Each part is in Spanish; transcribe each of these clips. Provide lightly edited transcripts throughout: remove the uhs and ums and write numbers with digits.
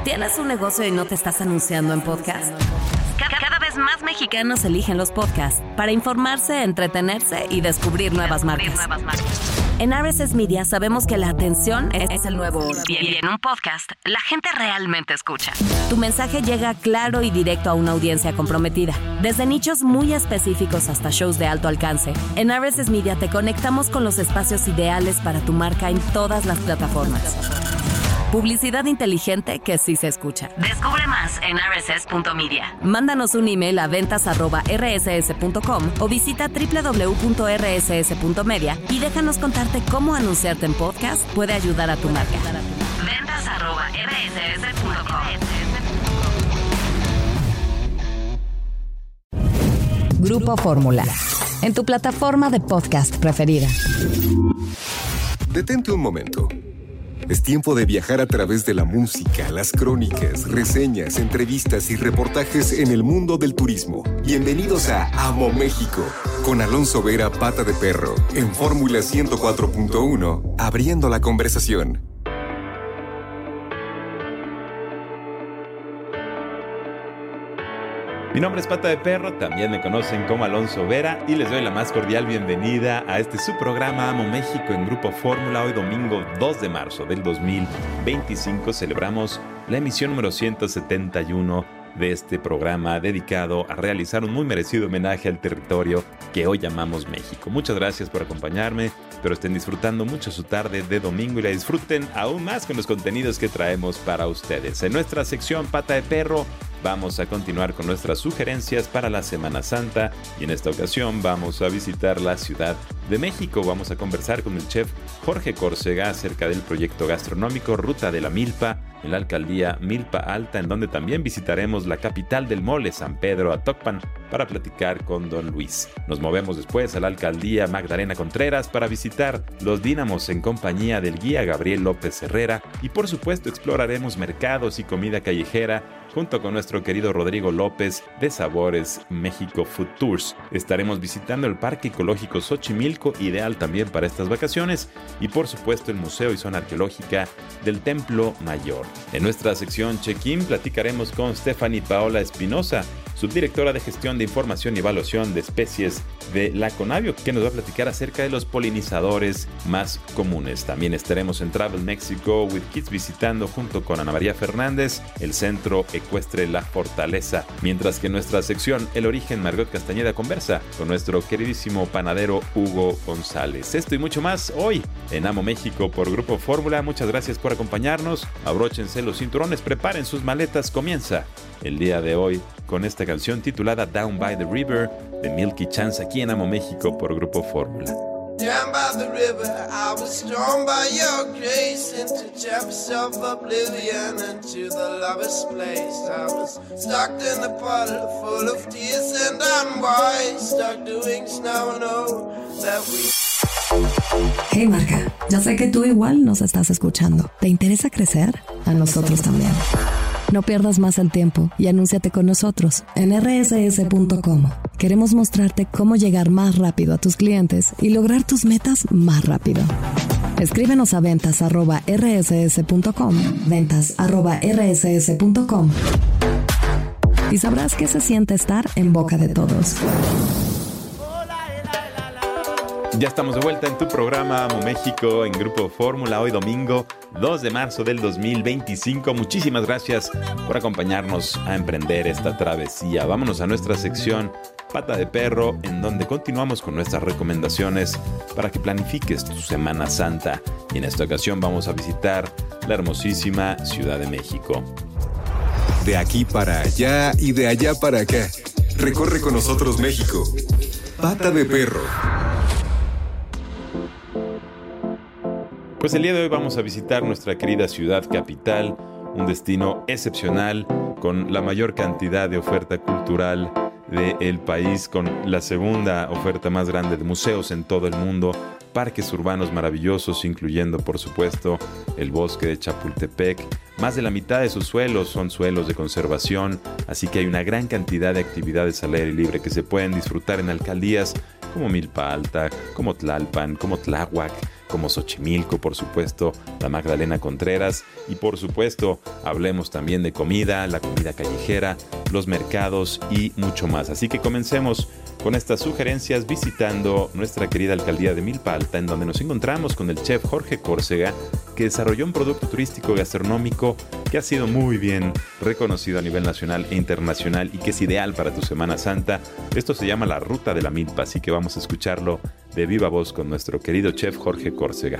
¿Tienes un negocio y no te estás anunciando en podcast? Cada vez más mexicanos eligen los podcasts para informarse, entretenerse y descubrir nuevas marcas. En RSS Media sabemos que la atención es el nuevo oro. Y en un podcast, la gente realmente escucha. Tu mensaje llega claro y directo a una audiencia comprometida. Desde nichos muy específicos hasta shows de alto alcance, en RSS Media te conectamos con los espacios ideales para tu marca en todas las plataformas. Publicidad inteligente que sí se escucha. Descubre más en rss.media. Mándanos un email a ventas@rss.com o visita www.rss.media y déjanos contarte cómo anunciarte en podcast puede ayudar a tu marca. ventas@rss.com. Grupo Fórmula, en tu plataforma de podcast preferida. Detente un momento. Es tiempo de viajar a través de la música, las crónicas, reseñas, entrevistas y reportajes en el mundo del turismo. Bienvenidos a Amo México, con Alonso Vera, Pata de Perro, en Fórmula 104.1, abriendo la conversación. Mi nombre es Pata de Perro, también me conocen como Alonso Vera y les doy la más cordial bienvenida a este su programa Amo México en Grupo Fórmula. Hoy domingo 2 de marzo del 2025 celebramos la emisión número 171 de este programa dedicado a realizar un muy merecido homenaje al territorio que hoy llamamos México. Muchas gracias por acompañarme, espero estén disfrutando mucho su tarde de domingo y la disfruten aún más con los contenidos que traemos para ustedes. En nuestra sección Pata de Perro vamos a continuar con nuestras sugerencias para la Semana Santa y en esta ocasión vamos a visitar la Ciudad de México. Vamos a conversar con el chef Jorge Córcega acerca del proyecto gastronómico Ruta de la Milpa en la alcaldía Milpa Alta, en donde también visitaremos la capital del mole, San Pedro Atocpan, para platicar con Don Luis. Nos movemos después a la alcaldía Magdalena Contreras para visitar los Dínamos en compañía del guía Gabriel López Herrera y por supuesto exploraremos mercados y comida callejera junto con nuestro querido Rodrigo López de Sabores México Food Tours. Estaremos visitando el Parque Ecológico Xochimilco, ideal también para estas vacaciones, y por supuesto el Museo y Zona Arqueológica del Templo Mayor. En nuestra sección Check-in platicaremos con Stephanie Paola Espinosa, subdirectora de Gestión de Información y Evaluación de Especies de la Conavio, que nos va a platicar acerca de los polinizadores más comunes. También estaremos en Travel Mexico with Kids visitando junto con Ana María Fernández el Centro Ecuestre La Fortaleza, mientras que en nuestra sección El Origen Margot Castañeda conversa con nuestro queridísimo panadero Hugo González. Esto y mucho más hoy en Amo México por Grupo Fórmula. Muchas gracias por acompañarnos. Abróchense los cinturones, preparen sus maletas. Comienza el día de hoy con esta canción titulada Down by the River de Milky Chance aquí en Amo México por Grupo Fórmula. Down by the river, I was drawn by your grace into chambers of oblivion, into the lover's place. I was stuck in a puddle full of tears and unwise, stuck doing snow, no, that we... Hey marca, ya sé que tú igual nos estás escuchando. ¿Te interesa crecer? A nosotros también. No pierdas más el tiempo y anúnciate con nosotros en rss.com. Queremos mostrarte cómo llegar más rápido a tus clientes y lograr tus metas más rápido. Escríbenos a ventas@rss.com, ventas@rss.com, y sabrás qué se siente estar en boca de todos. Ya estamos de vuelta en tu programa Amo México en Grupo Fórmula, hoy domingo 2 de marzo del 2025. Muchísimas gracias por acompañarnos a emprender esta travesía. Vámonos a nuestra sección Pata de Perro, en donde continuamos con nuestras recomendaciones para que planifiques tu Semana Santa. Y en esta ocasión vamos a visitar la hermosísima Ciudad de México. De aquí para allá y de allá para acá. Recorre con nosotros México. Pata de Perro. Pues el día de hoy vamos a visitar nuestra querida ciudad capital, un destino excepcional con la mayor cantidad de oferta cultural del país, con la segunda oferta más grande de museos en todo el mundo, parques urbanos maravillosos, incluyendo por supuesto el bosque de Chapultepec. Más de la mitad de sus suelos son suelos de conservación, así que hay una gran cantidad de actividades al aire libre que se pueden disfrutar en alcaldías como Milpa Alta, como Tlalpan, como Tláhuac, como Xochimilco, por supuesto, la Magdalena Contreras y por supuesto hablemos también de comida, la comida callejera, los mercados y mucho más. Así que comencemos con estas sugerencias visitando nuestra querida alcaldía de Milpa Alta, en donde nos encontramos con el chef Jorge Córcega, que desarrolló un producto turístico gastronómico que ha sido muy bien reconocido a nivel nacional e internacional y que es ideal para tu Semana Santa. Esto se llama la Ruta de la Milpa, así que vamos a escucharlo de viva voz con nuestro querido chef Jorge Córcega.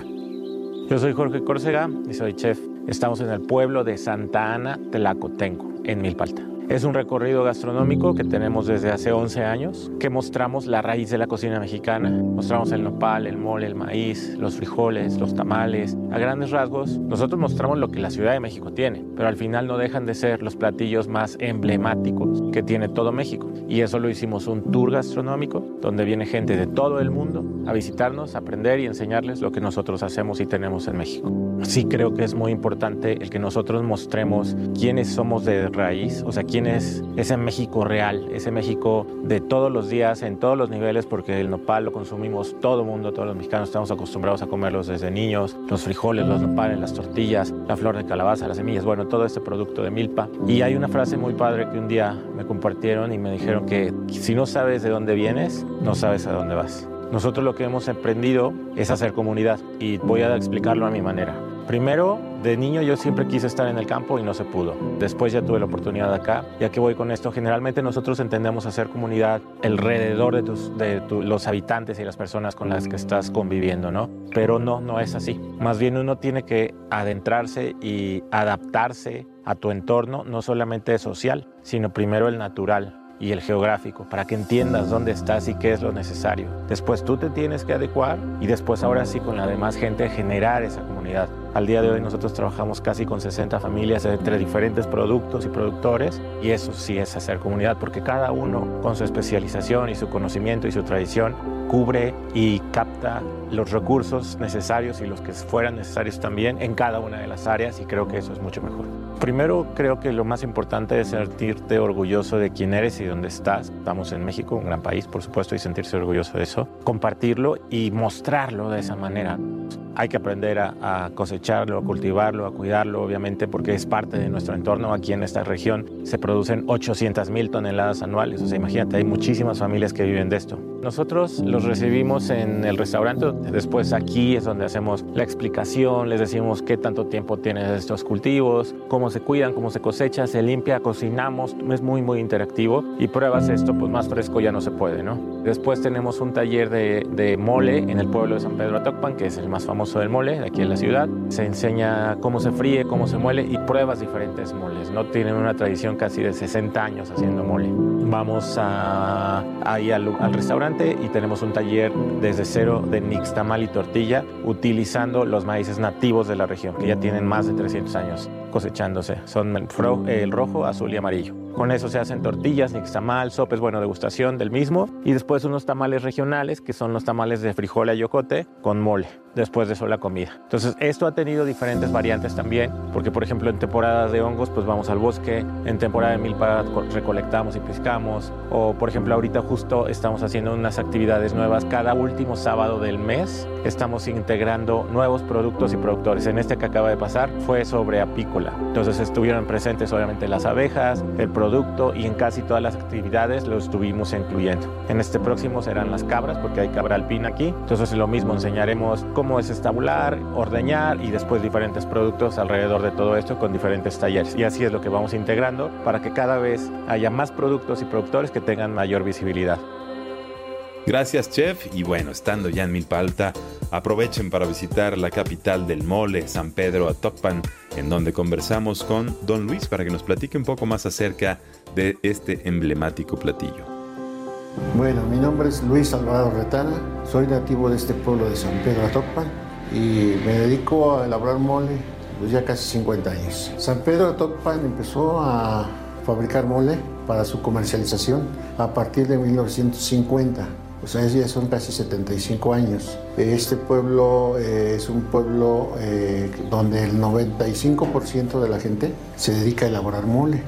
Yo soy Jorge Córcega y soy chef. Estamos en el pueblo de Santa Ana, Tlacotenco, en Milpa Alta. Es un recorrido gastronómico que tenemos desde hace 11 años, que mostramos la raíz de la cocina mexicana. Mostramos el nopal, el mole, el maíz, los frijoles, los tamales. A grandes rasgos, nosotros mostramos lo que la Ciudad de México tiene, pero al final no dejan de ser los platillos más emblemáticos que tiene todo México. Y eso lo hicimos un tour gastronómico, donde viene gente de todo el mundo a visitarnos, a aprender y enseñarles lo que nosotros hacemos y tenemos en México. Sí creo que es muy importante el que nosotros mostremos quiénes somos de raíz, o sea, quién es ese México real, ese México de todos los días, en todos los niveles, porque el nopal lo consumimos todo el mundo, todos los mexicanos estamos acostumbrados a comerlos desde niños, los frijoles, los nopales, las tortillas, la flor de calabaza, las semillas, bueno, todo este producto de milpa. Y hay una frase muy padre que un día me compartieron y me dijeron que si no sabes de dónde vienes, no sabes a dónde vas. Nosotros lo que hemos aprendido es hacer comunidad y voy a explicarlo a mi manera. Primero, de niño yo siempre quise estar en el campo y no se pudo. Después ya tuve la oportunidad acá. ¿Y a qué voy con esto? Generalmente nosotros entendemos hacer comunidad alrededor de los habitantes y las personas con las que estás conviviendo, ¿no? Pero no es así. Más bien uno tiene que adentrarse y adaptarse a tu entorno, no solamente social, sino primero el natural y el geográfico, para que entiendas dónde estás y qué es lo necesario. Después tú te tienes que adecuar y después ahora sí con la demás gente generar esa comunidad. Al día de hoy nosotros trabajamos casi con 60 familias entre diferentes productos y productores y eso sí es hacer comunidad, porque cada uno con su especialización y su conocimiento y su tradición cubre y capta los recursos necesarios y los que fueran necesarios también en cada una de las áreas, y creo que eso es mucho mejor. Primero, creo que lo más importante es sentirte orgulloso de quién eres y dónde estás. Estamos en México, un gran país, por supuesto, y sentirse orgulloso de eso. Compartirlo y mostrarlo de esa manera. Hay que aprender a cosecharlo, a cultivarlo, a cuidarlo, obviamente, porque es parte de nuestro entorno. Aquí en esta región se producen 800,000 toneladas anuales. O sea, imagínate, hay muchísimas familias que viven de esto. Nosotros los recibimos en el restaurante. Después aquí es donde hacemos la explicación, les decimos qué tanto tiempo tienen estos cultivos, cómo se cuidan, cómo se cosecha, se limpia, cocinamos. Es muy, muy interactivo. Y pruebas esto, pues más fresco ya no se puede, ¿no? Después tenemos un taller de mole en el pueblo de San Pedro Atocpan, que es el más famoso del mole de aquí en la ciudad. Se enseña cómo se fríe, cómo se muele y pruebas diferentes moles, ¿no? Tienen una tradición casi de 60 años haciendo mole. Vamos ahí al restaurante y tenemos un taller desde cero de nixtamal y tortilla utilizando los maíces nativos de la región, que ya tienen más de 300 años cosechándose. Son el rojo, azul y amarillo. Con eso se hacen tortillas, nixtamal, sopes, bueno, degustación del mismo. Y después unos tamales regionales, que son los tamales de frijol y yocote con mole. Después de eso la comida. Entonces, esto ha tenido diferentes variantes también, porque, por ejemplo, en temporada de hongos, pues vamos al bosque. En temporada de milpa recolectamos y pescamos. O, por ejemplo, ahorita justo estamos haciendo unas actividades nuevas. Cada último sábado del mes estamos integrando nuevos productos y productores. En este que acaba de pasar fue sobre apícola. Entonces, estuvieron presentes, obviamente, las abejas, el producto, y en casi todas las actividades lo estuvimos incluyendo. En este próximo serán las cabras, porque hay cabra alpina aquí. Entonces, lo mismo, enseñaremos cómo es estabular, ordeñar y después diferentes productos alrededor de todo esto con diferentes talleres. Y así es lo que vamos integrando para que cada vez haya más productos y productores que tengan mayor visibilidad. Gracias, chef. Y bueno, estando ya en Milpa Alta, aprovechen para visitar la capital del mole, San Pedro Atocpan, en donde conversamos con don Luis para que nos platique un poco más acerca de este emblemático platillo. Bueno, mi nombre es Luis Alvarado Retana, soy nativo de este pueblo de San Pedro Atocpan y me dedico a elaborar mole pues ya casi 50 años. San Pedro Atocpan empezó a fabricar mole para su comercialización a partir de 1950. O sea, ya son casi 75 años. Este pueblo es un pueblo donde el 95% de la gente se dedica a elaborar mole.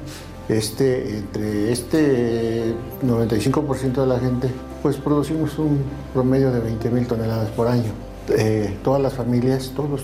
Entre este 95% de la gente, pues producimos un promedio de 20,000 toneladas por año. todas las familias, todos,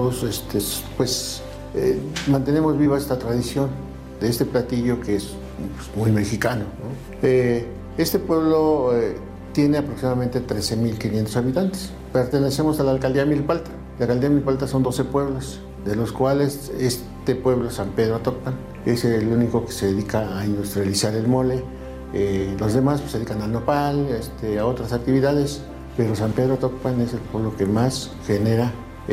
pues mantenemos viva esta tradición de este platillo que es pues, muy mexicano, ¿no? Este pueblo tiene aproximadamente 13.500 habitantes. Pertenecemos a la alcaldía de Milpalta. La alcaldía de Milpalta son 12 pueblos, de los cuales este pueblo, San Pedro Atocpan, es el único que se dedica a industrializar el mole. Los demás pues, se dedican al nopal, a otras actividades, pero San Pedro Atocpan es el pueblo que más genera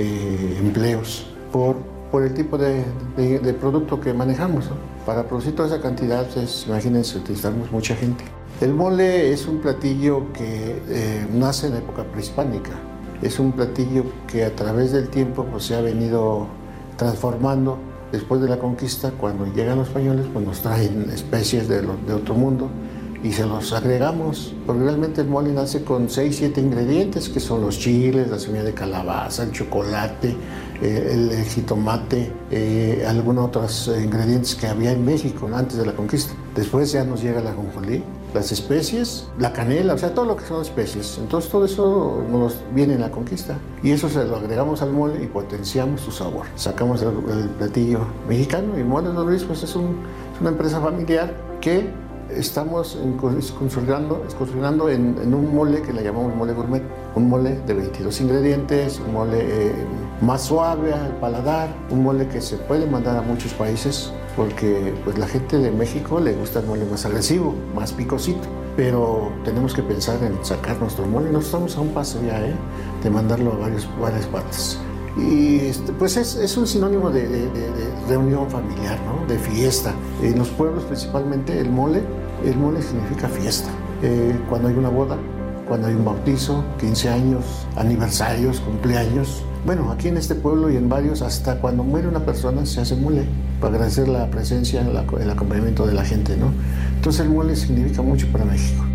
empleos por el tipo de producto que manejamos, ¿no? Para producir toda esa cantidad, pues, imagínense, utilizamos mucha gente. El mole es un platillo que nace en la época prehispánica. Es un platillo que a través del tiempo pues, se ha venido transformando. Después de la conquista, cuando llegan los españoles, pues nos traen especies de otro mundo y se los agregamos, porque realmente el mole nace con 6, 7 ingredientes, que son los chiles, la semilla de calabaza, el chocolate, el jitomate, algunos otros ingredientes que había en México antes de la conquista. Después ya nos llega el ajonjolí, las especies, la canela, o sea, todo lo que son especies. Entonces todo eso nos viene en la conquista y eso se lo agregamos al mole y potenciamos su sabor. Sacamos el platillo mexicano y Mole Don Luis pues es una empresa familiar que estamos construyendo en un mole que le llamamos mole gourmet, un mole de 22 ingredientes, un mole más suave al paladar, un mole que se puede mandar a muchos países porque pues, la gente de México le gusta el mole más agresivo, más picosito, pero tenemos que pensar en sacar nuestro mole. Nosotros estamos a un paso ya de mandarlo a varias partes. Y pues es un sinónimo de reunión familiar, ¿no? De fiesta. En los pueblos principalmente el mole significa fiesta. Cuando hay una boda, cuando hay un bautizo, 15 años, aniversarios, cumpleaños. Bueno, aquí en este pueblo y en varios, hasta cuando muere una persona se hace mole para agradecer la presencia, el acompañamiento de la gente, ¿no? Entonces el mole significa mucho para México.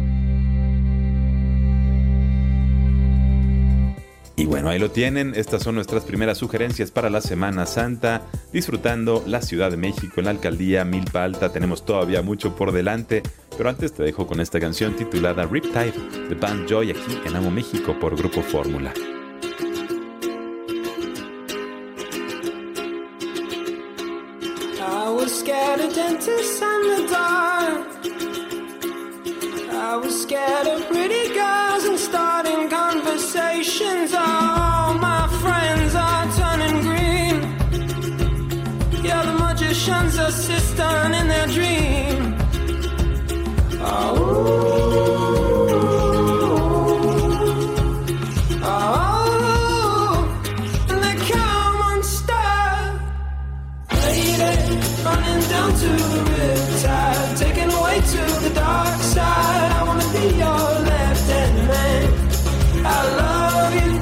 Y bueno, ahí lo tienen, estas son nuestras primeras sugerencias para la Semana Santa, disfrutando la Ciudad de México en la alcaldía Milpa Alta. Tenemos todavía mucho por delante, pero antes te dejo con esta canción titulada Riptide de Band Joy aquí en Amo México por Grupo Fórmula. I was scared of dentists and the dark. I was scared of pretty girls and starting conversations. All my friends are turning green. Yeah, the magician's assistant in their dream. And they come unstuck. Lady, running down to the riptide, taken away to the dark side. I wanna be your left-hand man. I love you.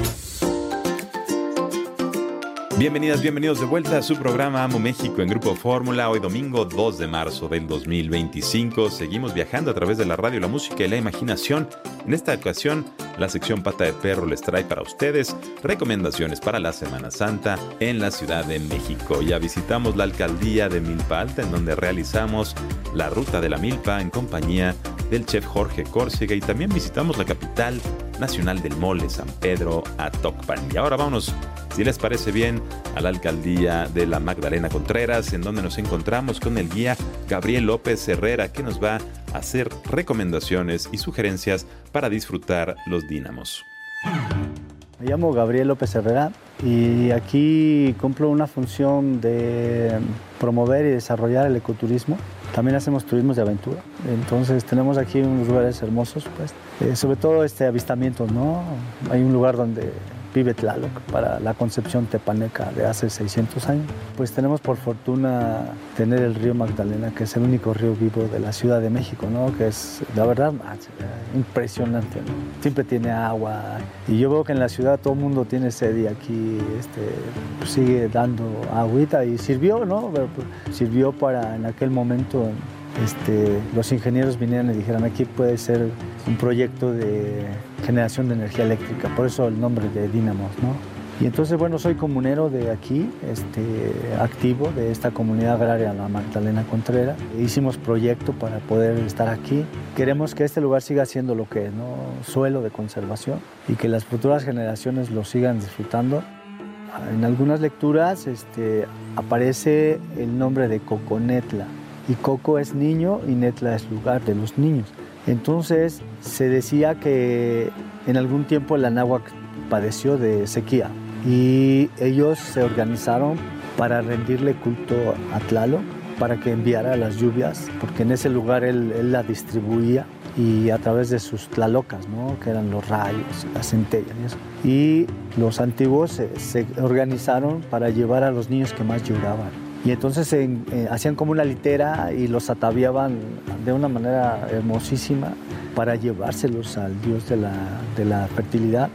Bienvenidas, bienvenidos de vuelta a su programa Amo México en Grupo Fórmula. Hoy domingo 2 de marzo del 2025. Seguimos viajando a través de la radio, la música y la imaginación. En esta ocasión, la sección Pata de Perro les trae para ustedes recomendaciones para la Semana Santa en la Ciudad de México. Ya visitamos la alcaldía de Milpa Alta, en donde realizamos la ruta de la milpa en compañía del chef Jorge Córcega, y también visitamos la capital nacional del mole, San Pedro Atocpan. Y ahora vámonos, si les parece bien, a la alcaldía de la Magdalena Contreras, en donde nos encontramos con el guía Gabriel López Herrera, que nos va a hacer recomendaciones y sugerencias para disfrutar los dínamos. Me llamo Gabriel López Herrera y aquí cumplo una función de promover y desarrollar el ecoturismo. También hacemos turismos de aventura. Entonces tenemos aquí unos lugares hermosos, pues, sobre todo avistamientos, ¿no? Hay un lugar donde vive Tlaloc para la concepción tepaneca de hace 600 años. Pues tenemos por fortuna tener el río Magdalena, que es el único río vivo de la Ciudad de México, ¿no? Que es, la verdad, impresionante, ¿no? Siempre tiene agua. Y yo veo que en la ciudad todo el mundo tiene sed y aquí pues sigue dando agüita y sirvió, ¿no? Pero, pues, sirvió para en aquel momento los ingenieros vinieron y dijeron aquí puede ser un proyecto de generación de energía eléctrica, por eso el nombre de Dínamos, ¿no? Y entonces, bueno, soy comunero de aquí, activo de esta comunidad agraria, la Magdalena Contreras. Hicimos proyecto para poder estar aquí. Queremos que este lugar siga siendo lo que es, ¿no? Suelo de conservación, y que las futuras generaciones lo sigan disfrutando. En algunas lecturas aparece el nombre de Coconetla, y Coco es niño y Netla es lugar de los niños. Entonces se decía que en algún tiempo el Anáhuac padeció de sequía y ellos se organizaron para rendirle culto a Tlaloc, para que enviara las lluvias, porque en ese lugar él la distribuía, y a través de sus tlalocas, ¿no? Que eran los rayos, las centellas y eso. Y los antiguos se organizaron para llevar a los niños que más lloraban. Y entonces hacían como una litera y los ataviaban de una manera hermosísima para llevárselos al dios de la fertilidad.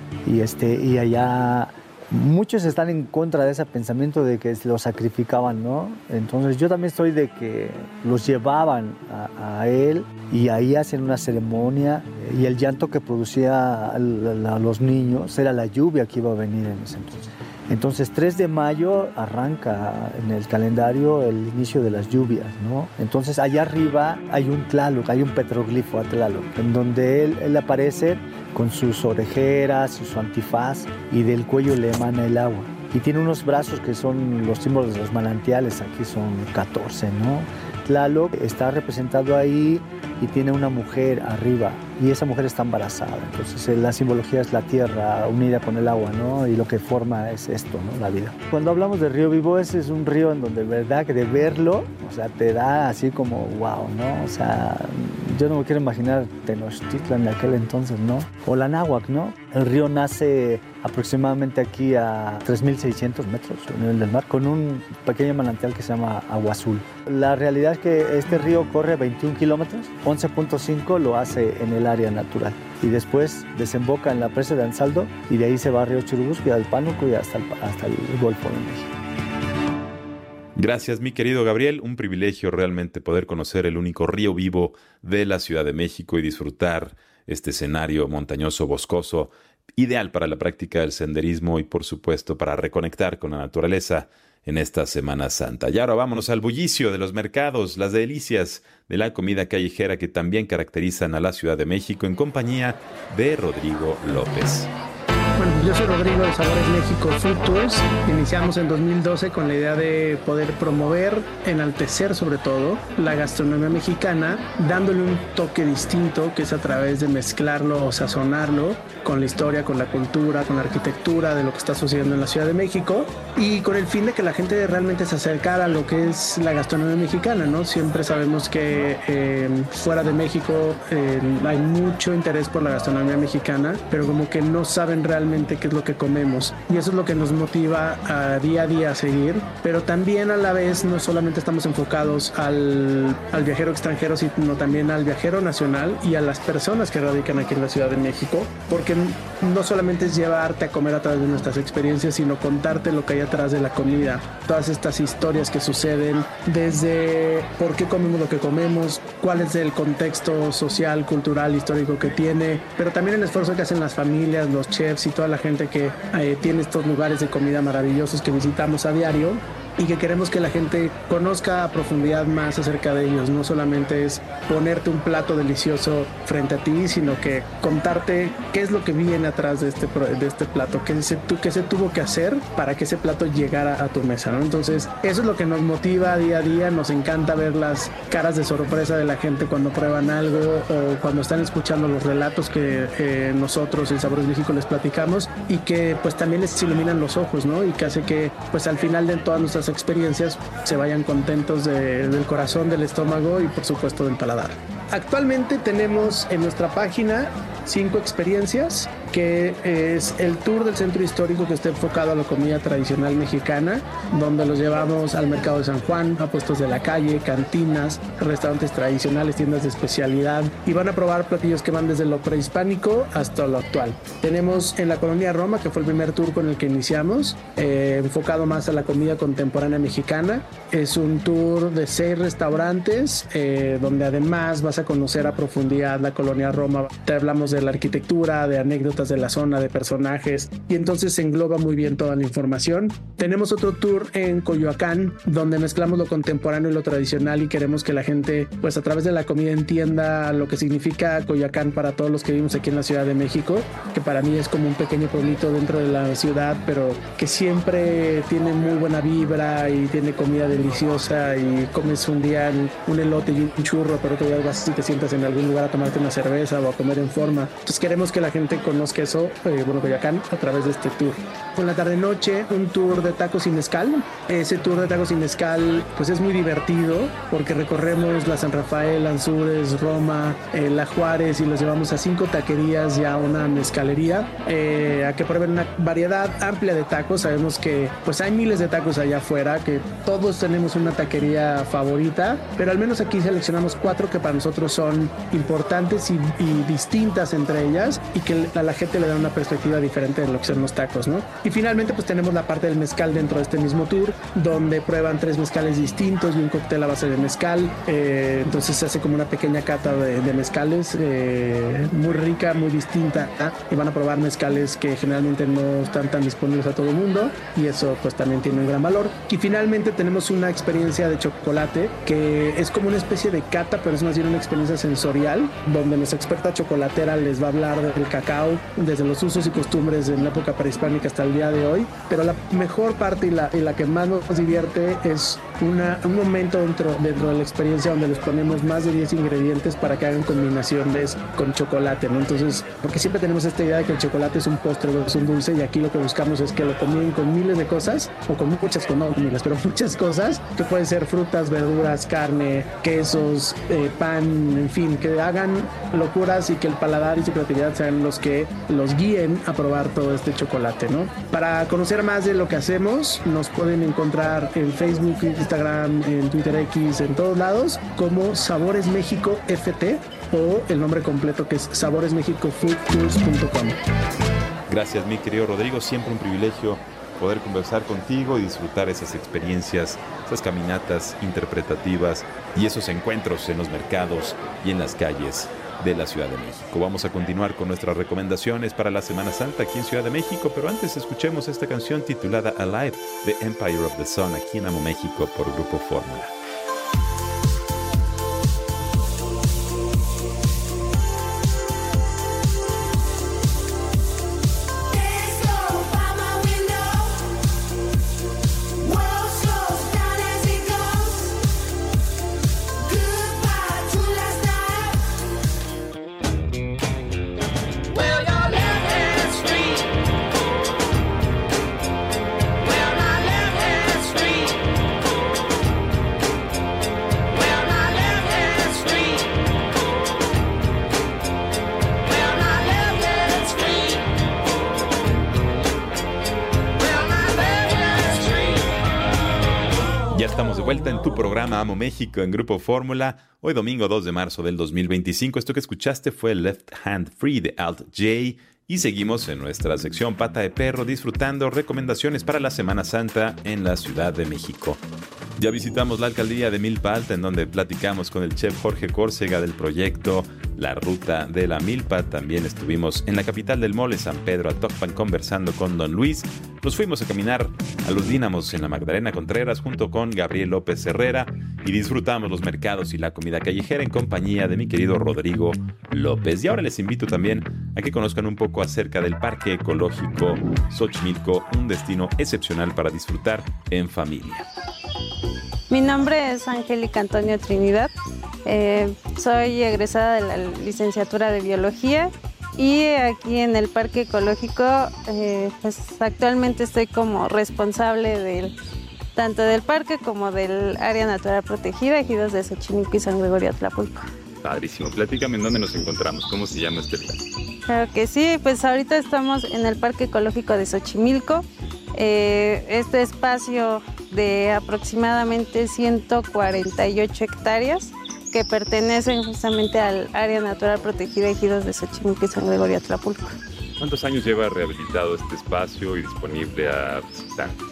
Y allá muchos están en contra de ese pensamiento de que los sacrificaban, ¿no? Entonces yo también estoy de que los llevaban a él, y ahí hacen una ceremonia, y el llanto que producía a los niños era la lluvia que iba a venir en ese entonces. Entonces 3 de mayo arranca en el calendario el inicio de las lluvias, ¿no? Entonces allá arriba hay un Tlaloc, hay un petroglifo a Tlaloc, en donde él aparece con sus orejeras y su antifaz, y del cuello le emana el agua. Y tiene unos brazos que son los símbolos de los manantiales, aquí son 14, ¿no? Tlaloc está representado ahí y tiene una mujer arriba, y esa mujer está embarazada. Entonces la simbología es la tierra unida con el agua, ¿no? Y lo que forma es esto, ¿no? La vida. Cuando hablamos de Río Vivo, ese es un río en donde, verdad, que de verlo, o sea, te da así como wow, ¿no? O sea, yo no me quiero imaginar Tenochtitlan de aquel entonces, ¿no? O la Anáhuac, ¿no? El río nace aproximadamente aquí a 3.600 metros a nivel del mar, con un pequeño manantial que se llama Agua Azul. La realidad es que este río corre 21 kilómetros, 11.5 lo hace en el área natural, y después desemboca en la presa de Ansaldo, y de ahí se va a Río Churubusco y al Pánuco y hasta el Golfo de México. Gracias, mi querido Gabriel. Un privilegio realmente poder conocer el único río vivo de la Ciudad de México y disfrutar este escenario montañoso, boscoso, ideal para la práctica del senderismo y, por supuesto, para reconectar con la naturaleza en esta Semana Santa. Y ahora vámonos al bullicio de los mercados, las delicias de la comida callejera que también caracterizan a la Ciudad de México, en compañía de Rodrigo López. Bueno, yo soy Rodrigo de Sabores México Food Tours. Iniciamos en 2012 con la idea de poder promover, enaltecer sobre todo, la gastronomía mexicana, dándole un toque distinto, que es a través de mezclarlo o sazonarlo con la historia, con la cultura, con la arquitectura de lo que está sucediendo en la Ciudad de México, y con el fin de que la gente realmente se acercara a lo que es la gastronomía mexicana, ¿no? Siempre sabemos que fuera de México hay mucho interés por la gastronomía mexicana, pero como que no saben realmente qué es lo que comemos, y eso es lo que nos motiva a día a seguir. Pero también a la vez no solamente estamos enfocados al viajero extranjero, sino también al viajero nacional y a las personas que radican aquí en la Ciudad de México, porque no solamente es llevarte a comer a través de nuestras experiencias, sino contarte lo que hay atrás de la comida, todas estas historias que suceden, desde por qué comemos lo que comemos, cuál es el contexto social, cultural, histórico que tiene, pero también el esfuerzo que hacen las familias, los chefs y toda la gente que tiene estos lugares de comida maravillosos que visitamos a diario, y que queremos que la gente conozca a profundidad más acerca de ellos. No solamente es ponerte un plato delicioso frente a ti, sino que contarte qué es lo que viene atrás de este plato, qué se tuvo que hacer para que ese plato llegara a tu mesa, ¿no? Entonces, eso es lo que nos motiva día a día. Nos encanta ver las caras de sorpresa de la gente cuando prueban algo o cuando están escuchando los relatos que nosotros en Sabores México les platicamos, y que pues también les iluminan los ojos, ¿no? Y que hace que pues al final de todas nuestras experiencias se vayan contentos del corazón, del estómago y por supuesto del paladar. Actualmente tenemos en nuestra página 5 experiencias, que es el tour del centro histórico, que está enfocado a la comida tradicional mexicana, donde los llevamos al mercado de San Juan, a puestos de la calle, cantinas, restaurantes tradicionales, tiendas de especialidad, y van a probar platillos que van desde lo prehispánico hasta lo actual. Tenemos en la colonia Roma, que fue el primer tour con el que iniciamos, enfocado más a la comida contemporánea mexicana. Es un tour de 6 restaurantes, donde además vas a conocer a profundidad la colonia Roma. Te hablamos de la arquitectura, de anécdotas anécdotas de la zona, de personajes, y entonces se engloba muy bien toda la información. Tenemos otro tour en Coyoacán, donde mezclamos lo contemporáneo y lo tradicional y queremos que la gente, pues a través de la comida, entienda lo que significa Coyoacán para todos los que vivimos aquí en la Ciudad de México, que para mí es como un pequeño pueblito dentro de la ciudad, pero que siempre tiene muy buena vibra y tiene comida deliciosa, y comes un día un elote y un churro, pero otro día vas y te sientas en algún lugar a tomarte una cerveza o a comer en forma. Entonces queremos que la gente conozca eso, Coyoacán, a través de este tour. Con la tarde-noche, un tour de tacos y mezcal. Ese tour de tacos y mezcal pues es muy divertido porque recorremos la San Rafael, Anzures, Roma, la Juárez, y los llevamos a 5 taquerías y a una mezcalería a que prueben una variedad amplia de tacos. Sabemos que pues hay miles de tacos allá afuera, que todos tenemos una taquería favorita, pero al menos aquí seleccionamos 4 que para nosotros son importantes y distintas entre ellas, y que a la gente le da una perspectiva diferente de lo que son los tacos, ¿no? Y finalmente pues tenemos la parte del mezcal dentro de este mismo tour, donde prueban 3 mezcales distintos y un cóctel a base de mezcal. Entonces se hace como una pequeña cata de mezcales muy rica, muy distinta, y van a probar mezcales que generalmente no están tan disponibles a todo el mundo, y eso pues también tiene un gran valor. Y finalmente tenemos una experiencia de chocolate que es como una especie de cata, pero es más bien una experiencia sensorial, donde nuestra experta chocolatera les va a hablar del cacao desde los usos y costumbres en la época prehispánica hasta el día de hoy. Pero la mejor parte y la que más nos divierte es un momento dentro de la experiencia donde les ponemos más de 10 ingredientes para que hagan combinaciones con chocolate, ¿no? Entonces, porque siempre tenemos esta idea de que el chocolate es un postre o es un dulce, y aquí lo que buscamos es que lo combinen con miles de cosas, o con muchas, no miles, pero muchas cosas, que pueden ser frutas, verduras, carne, quesos, pan, en fin, que hagan locuras y que el paladar y su creatividad sean los que los guíen a probar todo este chocolate, ¿no? Para conocer más de lo que hacemos, nos pueden encontrar en Facebook, Instagram, en Twitter X, en todos lados, como Sabores México FT, o el nombre completo que es saboresmexicofoodtours.com. Gracias, mi querido Rodrigo. Siempre un privilegio poder conversar contigo y disfrutar esas experiencias, esas caminatas interpretativas y esos encuentros en los mercados y en las calles de la Ciudad de México. Vamos a continuar con nuestras recomendaciones para la Semana Santa aquí en Ciudad de México, pero antes escuchemos esta canción titulada Alive de Empire of the Sun aquí en Amo México por Grupo Fórmula. Ya estamos de vuelta en tu programa Amo México en Grupo Fórmula. Hoy domingo 2 de marzo del 2025. Esto que escuchaste fue Left Hand Free de Alt J. Y seguimos en nuestra sección Pata de Perro disfrutando recomendaciones para la Semana Santa en la Ciudad de México. Ya visitamos la alcaldía de Milpa Alta, en donde platicamos con el chef Jorge Córcega del proyecto La Ruta de la Milpa. También estuvimos en la capital del mole, San Pedro Atocpan, conversando con Don Luis. Nos fuimos a caminar a los Dínamos en la Magdalena Contreras junto con Gabriel López Herrera y disfrutamos los mercados y la comida callejera en compañía de mi querido Rodrigo López. Y ahora les invito también a que conozcan un poco acerca del Parque Ecológico Xochimilco, un destino excepcional para disfrutar en familia. Mi nombre es Angélica Antonio Trinidad, soy egresada de la licenciatura de Biología y aquí en el Parque Ecológico pues actualmente estoy como responsable tanto del parque como del área natural protegida, ejidos de Xochimilco y San Gregorio Atlapulco. Padrísimo, platícame en dónde nos encontramos, ¿cómo se llama este lugar? Claro que sí, pues ahorita estamos en el Parque Ecológico de Xochimilco. Este espacio de aproximadamente 148 hectáreas que pertenecen justamente al área natural protegida ejidos de Xochimilco y San Gregorio Atlapulco. ¿Cuántos años lleva rehabilitado este espacio y disponible a visitantes?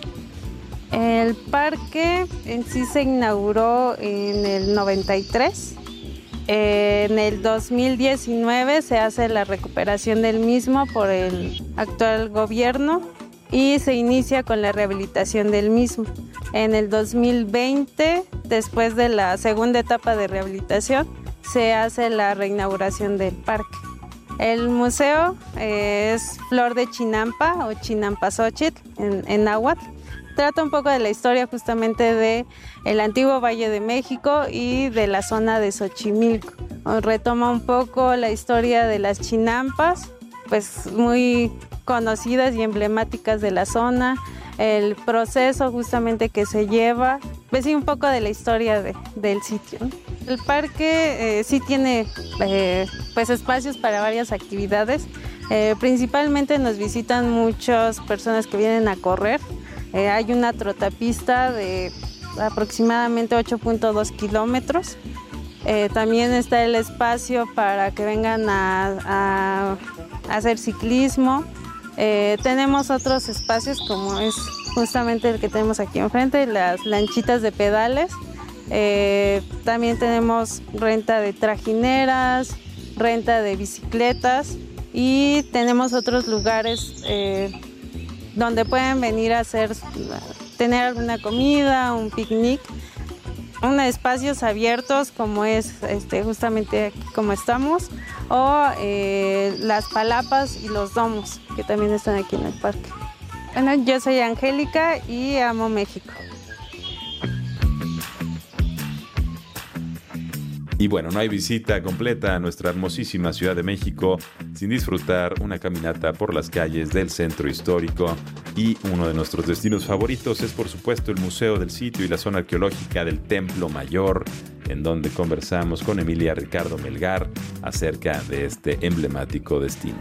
El parque en sí se inauguró en el 93. En el 2019 se hace la recuperación del mismo por el actual gobierno y se inicia con la rehabilitación del mismo. En el 2020, después de la segunda etapa de rehabilitación, se hace la reinauguración del parque. El museo es Flor de Chinampa o Chinampazóchitl en náhuatl. Trata un poco de la historia justamente del antiguo Valle de México y de la zona de Xochimilco. Retoma un poco la historia de las chinampas, pues muy conocidas y emblemáticas de la zona, el proceso justamente que se lleva, pues sí, un poco de la historia del sitio, ¿no? El parque sí tiene pues espacios para varias actividades. Principalmente nos visitan muchas personas que vienen a correr. Hay una trotapista de aproximadamente 8.2 kilómetros. También está el espacio para que vengan a hacer ciclismo. Tenemos otros espacios como es justamente el que tenemos aquí enfrente, las lanchitas de pedales. También tenemos renta de trajineras, renta de bicicletas y tenemos otros lugares donde pueden venir a tener alguna comida, un picnic, espacios abiertos como es justamente aquí como estamos, o las palapas y los domos que también están aquí en el parque. Bueno, yo soy Angélica y amo México. Y bueno, no hay visita completa a nuestra hermosísima Ciudad de México sin disfrutar una caminata por las calles del centro histórico. Y uno de nuestros destinos favoritos es, por supuesto, el Museo del Sitio y la zona arqueológica del Templo Mayor, en donde conversamos con Emilia Ricardo Melgar acerca de este emblemático destino.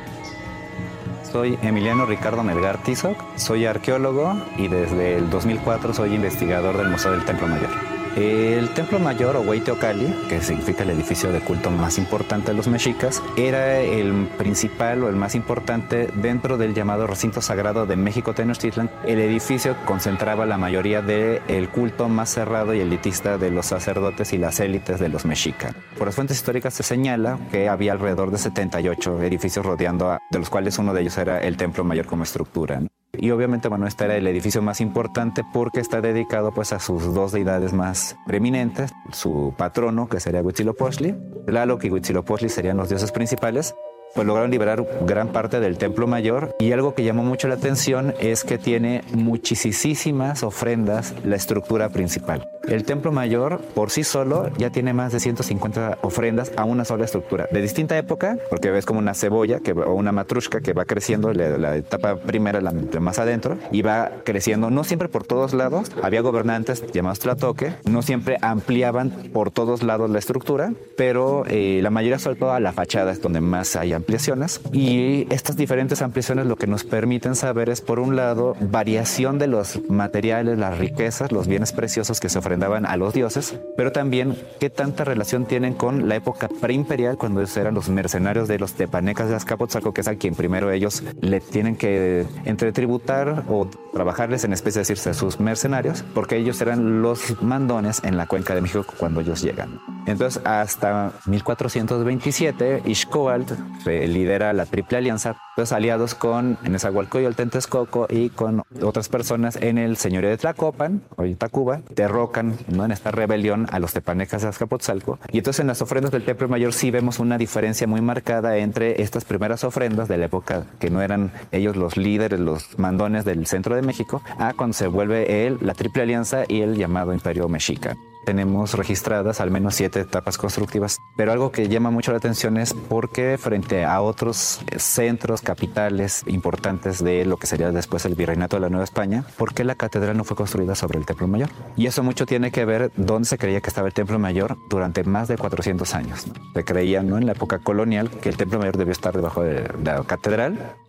Soy Emiliano Ricardo Melgar Tizoc, soy arqueólogo y desde el 2004 soy investigador del Museo del Templo Mayor. El Templo Mayor, o Hueyteocalli, que significa el edificio de culto más importante de los mexicas, era el principal o el más importante dentro del llamado recinto sagrado de México Tenochtitlan. El edificio concentraba la mayoría del culto más cerrado y elitista de los sacerdotes y las élites de los mexicas. Por las fuentes históricas se señala que había alrededor de 78 edificios rodeando, de los cuales uno de ellos era el Templo Mayor como estructura, ¿no? Y obviamente, bueno, este era el edificio más importante porque está dedicado pues a sus dos deidades más preeminentes, su patrono, que sería Huitzilopochtli, Tlaloc y Huitzilopochtli serían los dioses principales. Pues lograron liberar gran parte del Templo Mayor y algo que llamó mucho la atención es que tiene muchísimas ofrendas la estructura principal. El Templo Mayor por sí solo ya tiene más de 150 ofrendas a una sola estructura, de distinta época, porque ves como una cebolla o una matrushka que va creciendo, la etapa primera, la más adentro, y va creciendo, no siempre por todos lados. Había gobernantes llamados tlatoque, no siempre ampliaban por todos lados la estructura, pero la mayoría, sobre todo a la fachada, es donde más hay ampliaciones. Y estas diferentes ampliaciones lo que nos permiten saber es, por un lado, variación de los materiales, las riquezas, los bienes preciosos que se ofrendaban a los dioses, pero también qué tanta relación tienen con la época preimperial, cuando ellos eran los mercenarios de los tepanecas de Azcapotzalco, que es a quien primero ellos le tienen que entretributar o trabajarles, en especie de decirse, a sus mercenarios, porque ellos eran los mandones en la cuenca de México cuando ellos llegan. Entonces, hasta 1427, Ixcoatl lidera la Triple Alianza, pues aliados con Nezahualcóyotl, Texcoco y con otras personas en el señorío de Tlacopan, hoy Tacuba, derrocan, ¿no?, en esta rebelión a los tepanecas de Azcapotzalco. Y entonces en las ofrendas del Templo Mayor sí vemos una diferencia muy marcada entre estas primeras ofrendas de la época, que no eran ellos los líderes, los mandones del centro de México, a cuando se vuelve la Triple Alianza y el llamado Imperio Mexica. Tenemos registradas al menos 7 etapas constructivas, pero algo que llama mucho la atención es porque frente a otros centros, capitales importantes de lo que sería después el Virreinato de la Nueva España, ¿por qué la catedral no fue construida sobre el Templo Mayor? Y eso mucho tiene que ver dónde se creía que estaba el Templo Mayor durante más de 400 años, ¿no? Se creía, ¿no?, en la época colonial, que el Templo Mayor debió estar debajo de la catedral,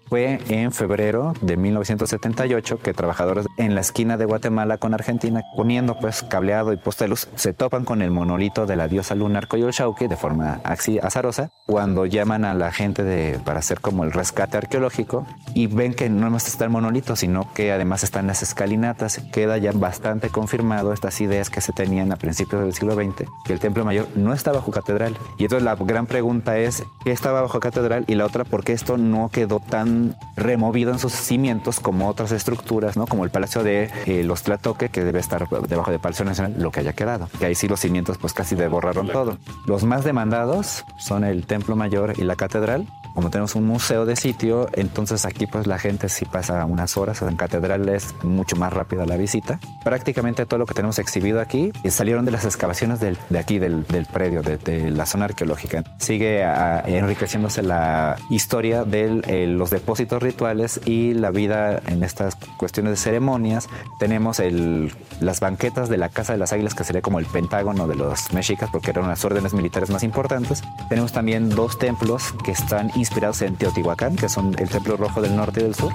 Fue en febrero de 1978 que trabajadores en la esquina de Guatemala con Argentina, poniendo pues cableado y poste de luz, se topan con el monolito de la diosa lunar Coyolxauhqui de forma así azarosa. Cuando llaman a la gente para hacer como el rescate arqueológico y ven que no más está el monolito, sino que además están las escalinatas, queda ya bastante confirmado estas ideas que se tenían a principios del siglo XX, que el Templo Mayor no está bajo catedral. Y entonces la gran pregunta es, ¿qué estaba bajo catedral? Y la otra, ¿por qué esto no quedó tan removido en sus cimientos como otras estructuras, ¿no? Como el Palacio de los Tlatoque, que debe estar debajo del Palacio Nacional, lo que haya quedado. Que ahí sí los cimientos pues casi borraron todo. Los más demandados son el Templo Mayor y la Catedral. Como tenemos un museo de sitio, entonces aquí pues la gente sí pasa unas horas. En catedral es mucho más rápida la visita. Prácticamente todo lo que tenemos exhibido aquí salieron de las excavaciones de aquí, del predio, de la zona arqueológica. Sigue enriqueciéndose la historia de los depósitos rituales y la vida en estas cuestiones de ceremonias. Tenemos las banquetas de la Casa de las Águilas, que sería como el pentágono de los mexicas, porque eran las órdenes militares más importantes. Tenemos también 2 templos que están inspirados en Teotihuacán, que son el Templo Rojo del Norte y del Sur.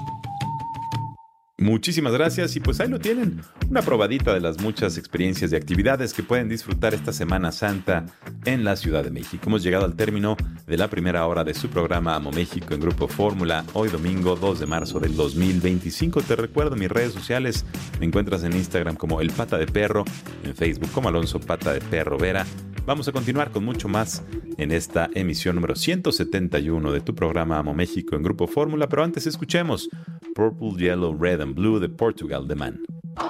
Muchísimas gracias y pues ahí lo tienen, una probadita de las muchas experiencias y actividades que pueden disfrutar esta Semana Santa en la Ciudad de México. Hemos llegado al término de la primera hora de su programa Amo México en Grupo Fórmula, hoy domingo 2 de marzo del 2025. Te recuerdo mis redes sociales, me encuentras en Instagram como El Pata de Perro, en Facebook como Alonso Pata de Perro Vera. Vamos a continuar con mucho más en esta emisión número 171 de tu programa Amo México en Grupo Fórmula, pero antes escuchemos Purple, Yellow, Red and Blue de Portugal The Man.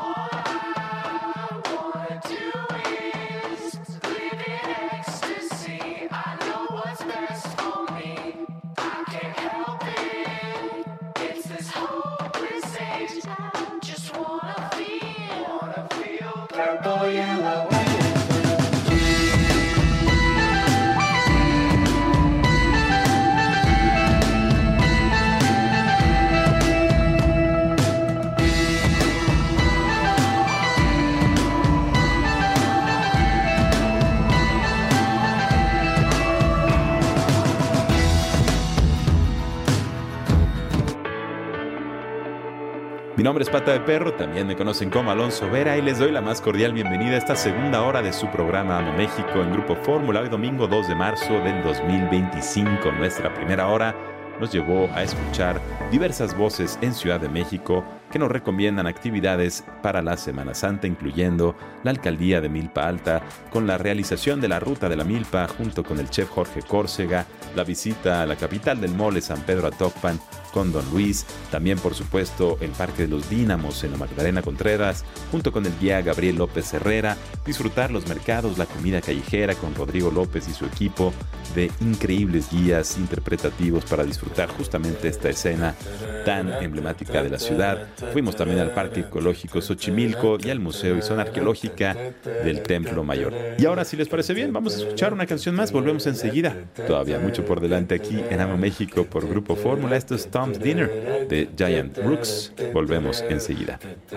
Mi nombre es Pata de Perro, también me conocen como Alonso Vera y les doy la más cordial bienvenida a esta segunda hora de su programa Amo México en Grupo Fórmula, hoy domingo 2 de marzo del 2025. Nuestra primera hora nos llevó a escuchar diversas voces en Ciudad de México que nos recomiendan actividades para la Semana Santa, incluyendo la Alcaldía de Milpa Alta, con la realización de la Ruta de la Milpa junto con el chef Jorge Córcega, la visita a la capital del mole San Pedro Atocpan con Don Luis, también por supuesto el Parque de los Dínamos en la Magdalena Contreras, junto con el guía Gabriel López Herrera, disfrutar los mercados, la comida callejera con Rodrigo López y su equipo de increíbles guías interpretativos para disfrutar justamente esta escena tan emblemática de la ciudad. Fuimos también al Parque Ecológico Xochimilco y al Museo y Zona Arqueológica del Templo Mayor. Y ahora, si les parece bien, vamos a escuchar una canción más, volvemos enseguida. Todavía mucho por delante aquí en Amo México por Grupo Fórmula. Esto es Tom's Dinner de Giant Rooks. Volvemos enseguida.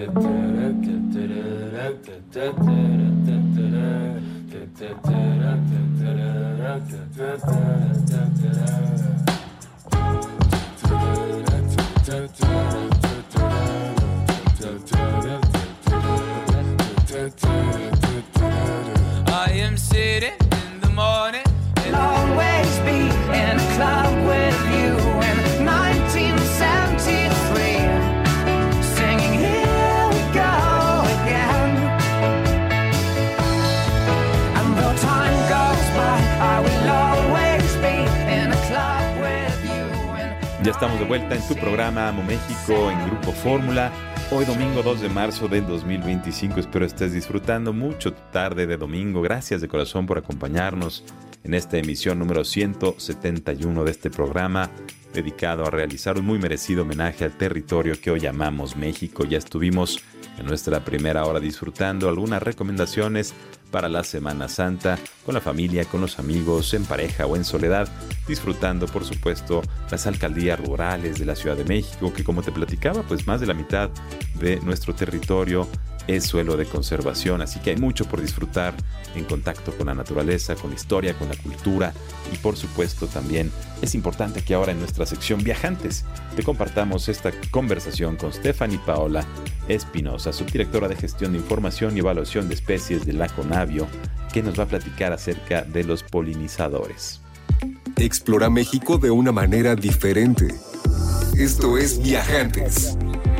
I am sitting in the morning and I'll always be in a club with you in 1973, singing here we go again. And though time goes by, I will always be in a club with you. Ya estamos de vuelta en tu programa Amo México en Grupo Fórmula. Hoy domingo 2 de marzo del 2025, espero estés disfrutando mucho tu tarde de domingo. Gracias de corazón por acompañarnos en esta emisión número 171 de este programa dedicado a realizar un muy merecido homenaje al territorio que hoy llamamos México. Ya estuvimos en nuestra primera hora disfrutando algunas recomendaciones para la Semana Santa, con la familia, con los amigos, en pareja o en soledad, disfrutando por supuesto las alcaldías rurales de la Ciudad de México, que como te platicaba, pues más de la mitad de nuestro territorio es suelo de conservación, así que hay mucho por disfrutar en contacto con la naturaleza, con la historia, con la cultura y por supuesto también es importante que ahora en nuestra sección Viajantes te compartamos esta conversación con Stephanie Paola Espinosa, subdirectora de Gestión de Información y Evaluación de Especies de la Conavio, que nos va a platicar acerca de los polinizadores. Explora México de una manera diferente. Esto es Viajantes.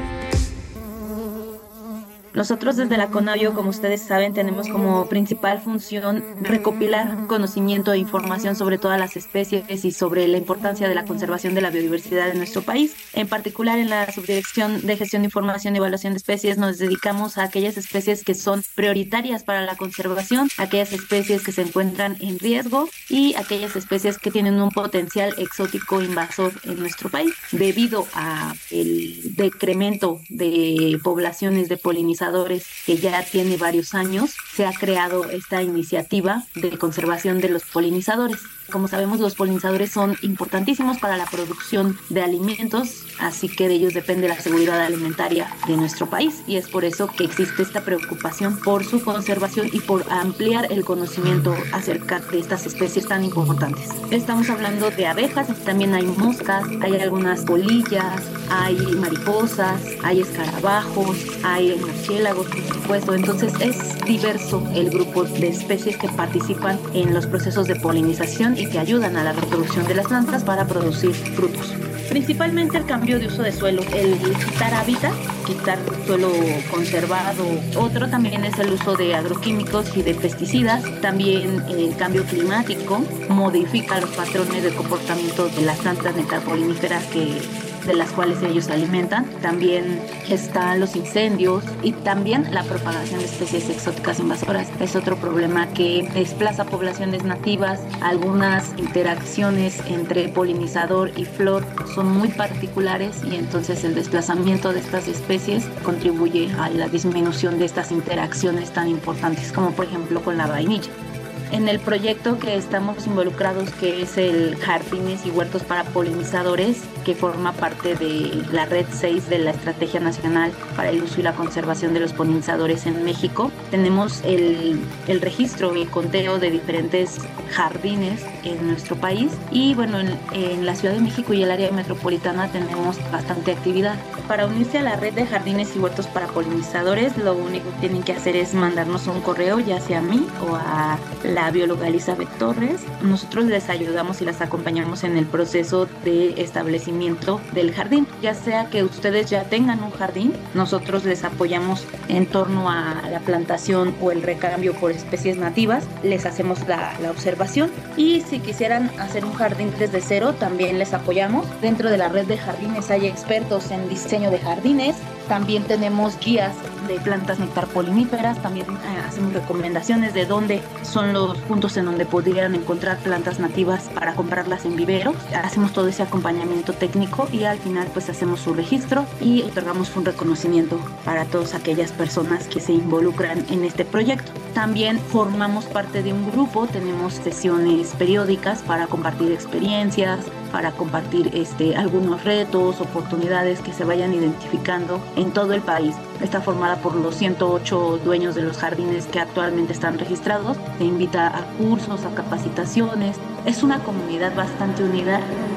Nosotros desde la Conavio, como ustedes saben, tenemos como principal función recopilar conocimiento e información sobre todas las especies y sobre la importancia de la conservación de la biodiversidad en nuestro país. En particular, en la Subdirección de Gestión de Información y Evaluación de Especies nos dedicamos a aquellas especies que son prioritarias para la conservación, aquellas especies que se encuentran en riesgo y aquellas especies que tienen un potencial exótico invasor en nuestro país. Debido a el decremento de poblaciones de polinizadores que ya tiene varios años, se ha creado esta iniciativa de conservación de los polinizadores. Como sabemos, los polinizadores son importantísimos para la producción de alimentos, así que de ellos depende la seguridad alimentaria de nuestro país y es por eso que existe esta preocupación por su conservación y por ampliar el conocimiento acerca de estas especies tan importantes. Estamos hablando de abejas, también hay moscas, hay algunas polillas, hay mariposas, hay escarabajos, hay murciélagos, por supuesto. Entonces es diverso el grupo de especies que participan en los procesos de polinización y que ayudan a la reproducción de las plantas para producir frutos. Principalmente el cambio de uso de suelo, el quitar hábitat, quitar suelo conservado. Otro también es el uso de agroquímicos y de pesticidas. También el cambio climático modifica los patrones de comportamiento de las plantas nectarpoliníferas de las cuales ellos se alimentan. También están los incendios y también la propagación de especies exóticas invasoras. Es otro problema que desplaza poblaciones nativas. Algunas interacciones entre polinizador y flor son muy particulares y entonces el desplazamiento de estas especies contribuye a la disminución de estas interacciones tan importantes como por ejemplo con la vainilla. En el proyecto que estamos involucrados, que es el Jardines y Huertos para Polinizadores, que forma parte de la Red 6 de la Estrategia Nacional para el Uso y la Conservación de los Polinizadores en México, tenemos el registro y conteo de diferentes jardines en nuestro país y bueno, en la Ciudad de México y el área metropolitana tenemos bastante actividad. Para unirse a la red de Jardines y Huertos para Polinizadores, lo único que tienen que hacer es mandarnos un correo, ya sea a mí o a la bióloga Elizabeth Torres. Nosotros les ayudamos y las acompañamos en el proceso de establecimiento del jardín. Ya sea que ustedes ya tengan un jardín, nosotros les apoyamos en torno a la plantación o el recambio por especies nativas, les hacemos la observación y si quisieran hacer un jardín desde cero, también les apoyamos. Dentro de la red de jardines hay expertos en diseño de jardines, también tenemos guías de plantas nectarpoliníferas, también hacemos recomendaciones de dónde son los puntos en donde podrían encontrar plantas nativas para comprarlas en vivero. Hacemos todo ese acompañamiento técnico y al final pues hacemos su registro y otorgamos un reconocimiento para todas aquellas personas que se involucran en este proyecto. También formamos parte de un grupo, tenemos sesiones periódicas para compartir experiencias, para compartir algunos retos, oportunidades que se vayan identificando en todo el país. Está formada por los 108 dueños de los jardines que actualmente están registrados. Se invita a cursos, a capacitaciones. Es una comunidad bastante unida.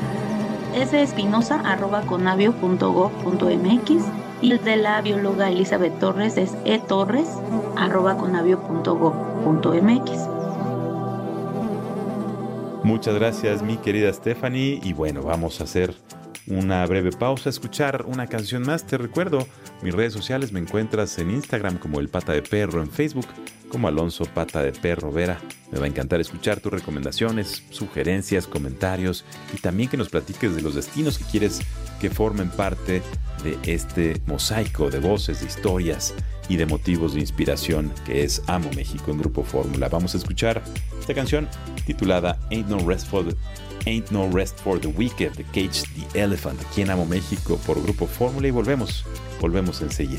Es de espinosa@conavio.gov.mx y el de la bióloga Elizabeth Torres es etorres@conavio.gov.mx. Muchas gracias, mi querida Stephanie. Y bueno, vamos a hacer una breve pausa, escuchar una canción más. Te recuerdo, mis redes sociales me encuentras en Instagram como El Pata de Perro, en Facebook como Alonso Pata de Perro Vera. Me va a encantar escuchar tus recomendaciones, sugerencias, comentarios y también que nos platiques de los destinos que quieres que formen parte de este mosaico de voces, de historias y de motivos de inspiración que es Amo México en Grupo Fórmula. Vamos a escuchar esta canción titulada Ain't No Rest for the Wicked de Cage the Elephant aquí en Amo México por Grupo Fórmula y volvemos enseguida.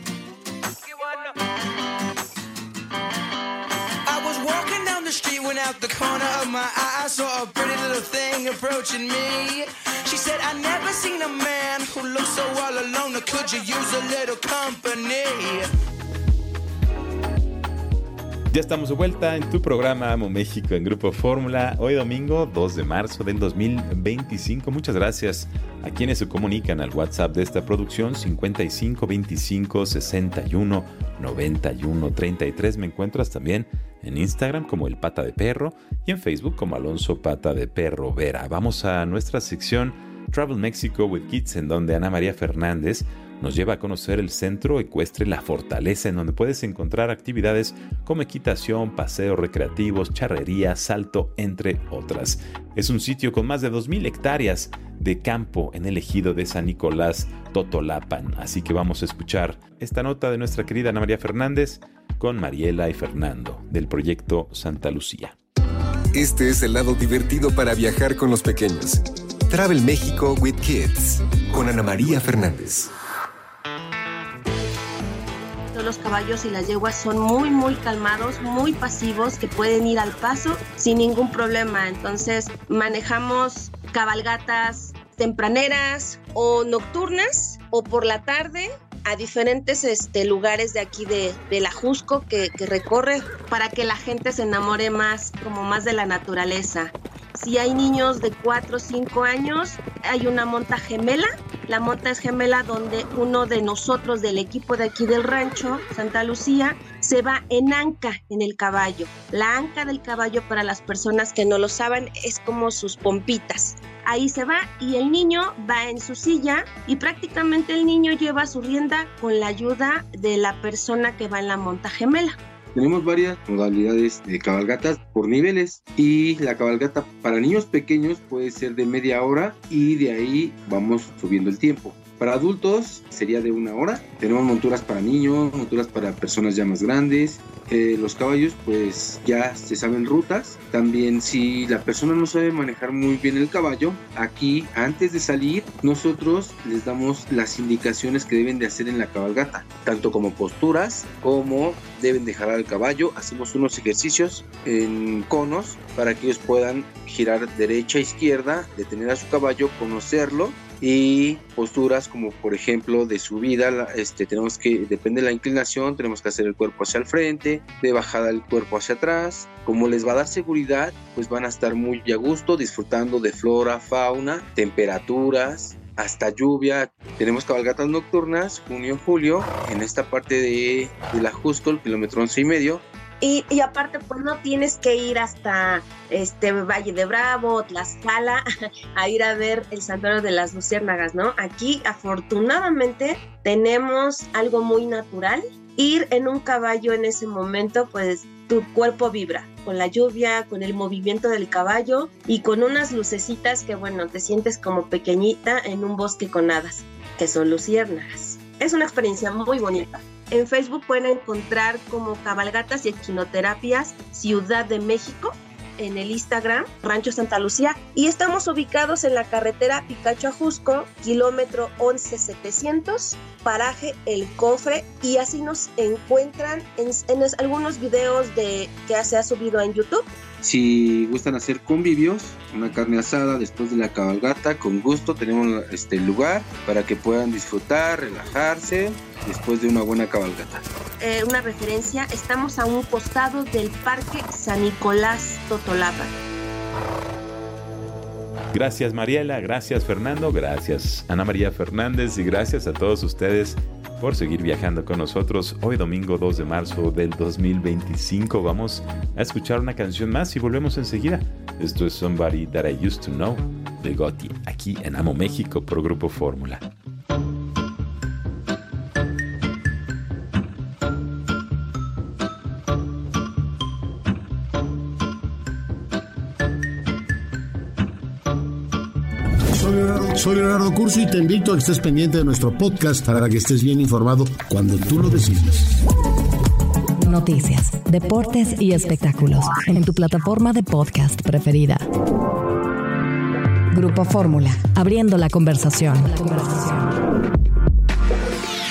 I out the corner of my eye, I saw a pretty little thing approaching me. She said, I never seen a man who looks so all alone. Could you use a little company? Ya estamos de vuelta en tu programa Amo México en Grupo Fórmula, hoy domingo 2 de marzo del 2025. Muchas gracias a quienes se comunican al WhatsApp de esta producción 55 25 61 91 33. Me encuentras también en Instagram como El Pata de Perro y en Facebook como Alonso Pata de Perro Vera. Vamos a nuestra sección Travel Mexico with Kids, en donde Ana María Fernández nos lleva a conocer el centro ecuestre La Fortaleza, en donde puedes encontrar actividades como equitación, paseos recreativos, charrería, salto, entre otras. Es un sitio con más de 2,000 hectáreas de campo en el ejido de San Nicolás, Totolapan. Así que vamos a escuchar esta nota de nuestra querida Ana María Fernández con Mariela y Fernando del proyecto Santa Lucía. Este es el lado divertido para viajar con los pequeños. Travel México with Kids con Ana María Fernández. Los caballos y las yeguas son muy calmados, muy pasivos, que pueden ir al paso sin ningún problema. Entonces manejamos cabalgatas tempraneras o nocturnas o por la tarde a diferentes lugares de aquí de la Jusco que recorre para que la gente se enamore más de la naturaleza. Si hay niños de 4 o 5 años, hay una monta gemela. La monta es gemela donde uno de nosotros del equipo de aquí del rancho, Santa Lucía, se va en anca en el caballo. La anca del caballo, para las personas que no lo saben, es como sus pompitas. Ahí se va y el niño va en su silla y prácticamente el niño lleva su rienda con la ayuda de la persona que va en la monta gemela. Tenemos varias modalidades de cabalgatas por niveles y la cabalgata para niños pequeños puede ser de media hora y de ahí vamos subiendo el tiempo. Para adultos sería de 1 hora. Tenemos monturas para niños, monturas para personas ya más grandes. Los caballos pues ya se saben rutas. También si la persona no sabe manejar muy bien el caballo, aquí antes de salir nosotros les damos las indicaciones que deben de hacer en la cabalgata, tanto como posturas como deben de jalar el caballo. Hacemos unos ejercicios en conos para que ellos puedan girar derecha e izquierda, detener a su caballo, conocerlo. Y posturas como por ejemplo de subida, tenemos que, depende de la inclinación, tenemos que hacer el cuerpo hacia el frente, de bajada el cuerpo hacia atrás. Como les va a dar seguridad, pues van a estar muy a gusto disfrutando de flora, fauna, temperaturas, hasta lluvia. Tenemos cabalgatas nocturnas, junio, julio, en esta parte de la Jusco, el kilómetro 11.5. Y aparte, pues no tienes que ir hasta Valle de Bravo, Tlaxcala, a ir a ver el santuario de las luciérnagas, ¿no? Aquí, afortunadamente, tenemos algo muy natural. Ir en un caballo en ese momento, pues tu cuerpo vibra con la lluvia, con el movimiento del caballo y con unas lucecitas que, bueno, te sientes como pequeñita en un bosque con hadas, que son luciérnagas. Es una experiencia muy bonita. En Facebook pueden encontrar como Cabalgatas y Equinoterapias Ciudad de México, en el Instagram Rancho Santa Lucía, y estamos ubicados en la carretera Picacho a Jusco, kilómetro 11700, paraje El Cofre, y así nos encuentran en algunos videos que se ha subido en YouTube. Si gustan hacer convivios, una carne asada después de la cabalgata, con gusto tenemos el lugar para que puedan disfrutar, relajarse después de una buena cabalgata. Una referencia, estamos a un costado del Parque San Nicolás, Totolapan. Gracias Mariela, gracias Fernando, gracias Ana María Fernández y gracias a todos ustedes por seguir viajando con nosotros. Hoy domingo 2 de marzo del 2025 vamos a escuchar una canción más y volvemos enseguida. Esto es Somebody That I Used to Know de Gotti, aquí en Amo México por Grupo Fórmula. Soy Leonardo Curcio y te invito a que estés pendiente de nuestro podcast para que estés bien informado cuando tú lo decidas. Noticias, deportes y espectáculos en tu plataforma de podcast preferida. Grupo Fórmula, abriendo la conversación.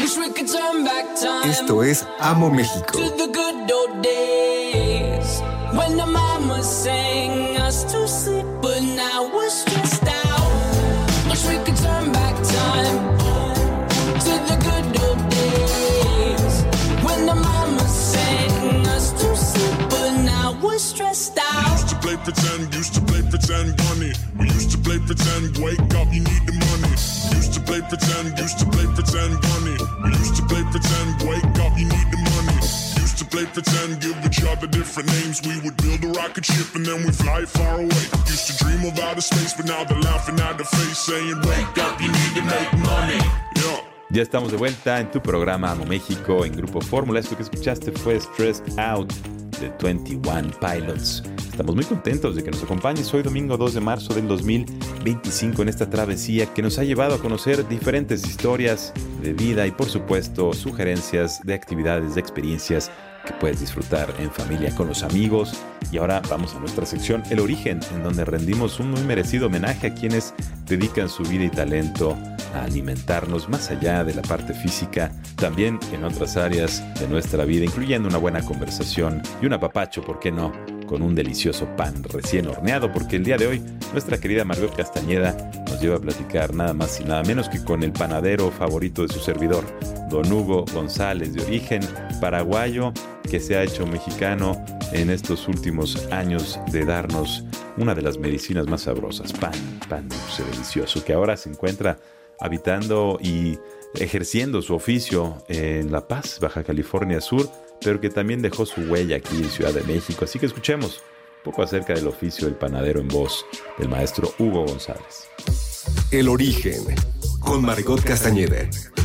Esto es Amo México. When the mama sang us to sleep, but now we're stressed out. Wish we could turn back time to the good old days. When the mama sang us to sleep, but now we're stressed out. We used to play pretend, bunny. We used to play pretend, wake up, you need the money. Used to play pretend, bunny. We used to play pretend, wake up, you need the money. Used to play pretend, give each other different names. We would build a rocket ship and then we fly far away. Used to dream of outer space, but now they're laughing at the face, saying, wake up, you need to make money. Yeah. Ya estamos de vuelta en tu programa Amo México en Grupo Fórmula. Esto que escuchaste fue Stressed Out de 21 Pilots. Estamos muy contentos de que nos acompañes hoy domingo 2 de marzo del 2025 en esta travesía que nos ha llevado a conocer diferentes historias de vida y por supuesto sugerencias de actividades, de experiencias que puedes disfrutar en familia con los amigos. Y ahora vamos a nuestra sección El Origen, en donde rendimos un muy merecido homenaje a quienes dedican su vida y talento a alimentarnos más allá de la parte física, también en otras áreas de nuestra vida, incluyendo una buena conversación y un apapacho, ¿por qué no?, con un delicioso pan recién horneado, porque el día de hoy nuestra querida Margot Castañeda nos lleva a platicar nada más y nada menos que con el panadero favorito de su servidor, don Hugo González, de origen paraguayo, que se ha hecho mexicano en estos últimos años de darnos una de las medicinas más sabrosas, pan dulce, delicioso, que ahora se encuentra habitando y ejerciendo su oficio en La Paz, Baja California Sur, pero que también dejó su huella aquí en Ciudad de México. Así que escuchemos un poco acerca del oficio del panadero en voz del maestro Hugo González. El Origen, con Margot Castañeda.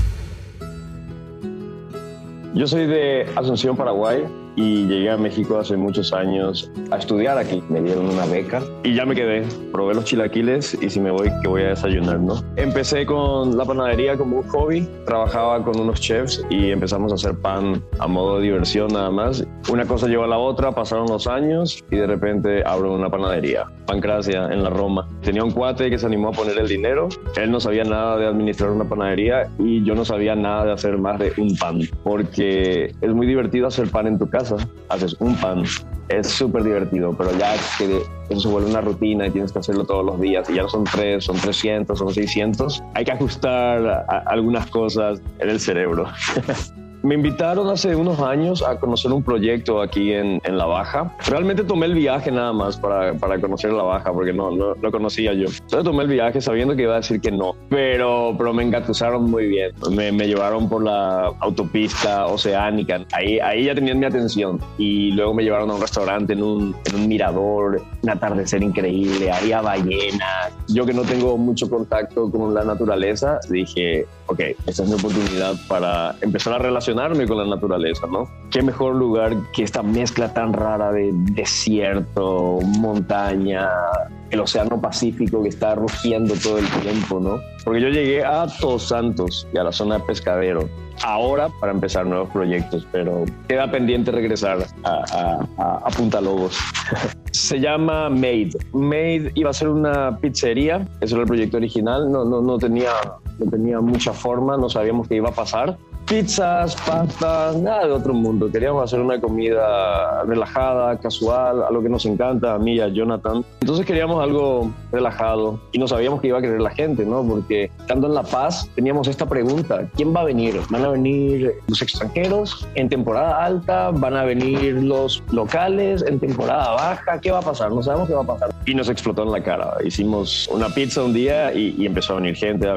Yo soy de Asunción, Paraguay, y llegué a México hace muchos años a estudiar aquí. Me dieron una beca y ya me quedé. Probé los chilaquiles y si me voy, que voy a desayunar, ¿no? Empecé con la panadería como un hobby. Trabajaba con unos chefs y empezamos a hacer pan a modo de diversión nada más. Una cosa llevó a la otra, pasaron los años y de repente abro una panadería, Pancracia, en la Roma. Tenía un cuate que se animó a poner el dinero. Él no sabía nada de administrar una panadería y yo no sabía nada de hacer más de un pan, porque es muy divertido hacer pan en tu casa. Haces un pan, es súper divertido, pero ya que eso se vuelve una rutina y tienes que hacerlo todos los días y ya no son 3, son 300, son 600, hay que ajustar algunas cosas en el cerebro. Me invitaron hace unos años a conocer un proyecto aquí en La Baja. Realmente tomé el viaje nada más para conocer La Baja, porque no conocía yo. Entonces tomé el viaje sabiendo que iba a decir que no, pero me engatusaron muy bien. Me llevaron por la autopista oceánica. Ahí ya tenían mi atención. Y luego me llevaron a un restaurante en un mirador, un atardecer increíble, había ballenas. Yo que no tengo mucho contacto con la naturaleza, dije, ok, esta es mi oportunidad para empezar a relacionarme con la naturaleza, ¿no? Qué mejor lugar que esta mezcla tan rara de desierto, montaña, el océano Pacífico que está rugiendo todo el tiempo, ¿no? Porque yo llegué a Todos Santos y a la zona de Pescadero ahora para empezar nuevos proyectos, pero queda pendiente regresar a Punta Lobos. Se llama Made. Made iba a ser una pizzería, ese era el proyecto original, no tenía mucha forma, no sabíamos qué iba a pasar. Pizzas, pastas, nada de otro mundo. Queríamos hacer una comida relajada, casual, a lo que nos encanta, a mí y a Jonathan. Entonces queríamos algo relajado y no sabíamos qué iba a querer la gente, ¿no? Porque estando en La Paz teníamos esta pregunta: ¿quién va a venir? ¿Van a venir los extranjeros en temporada alta? ¿Van a venir los locales en temporada baja? ¿Qué va a pasar? No sabemos qué va a pasar. Y nos explotó en la cara. Hicimos una pizza un día y empezó a venir gente,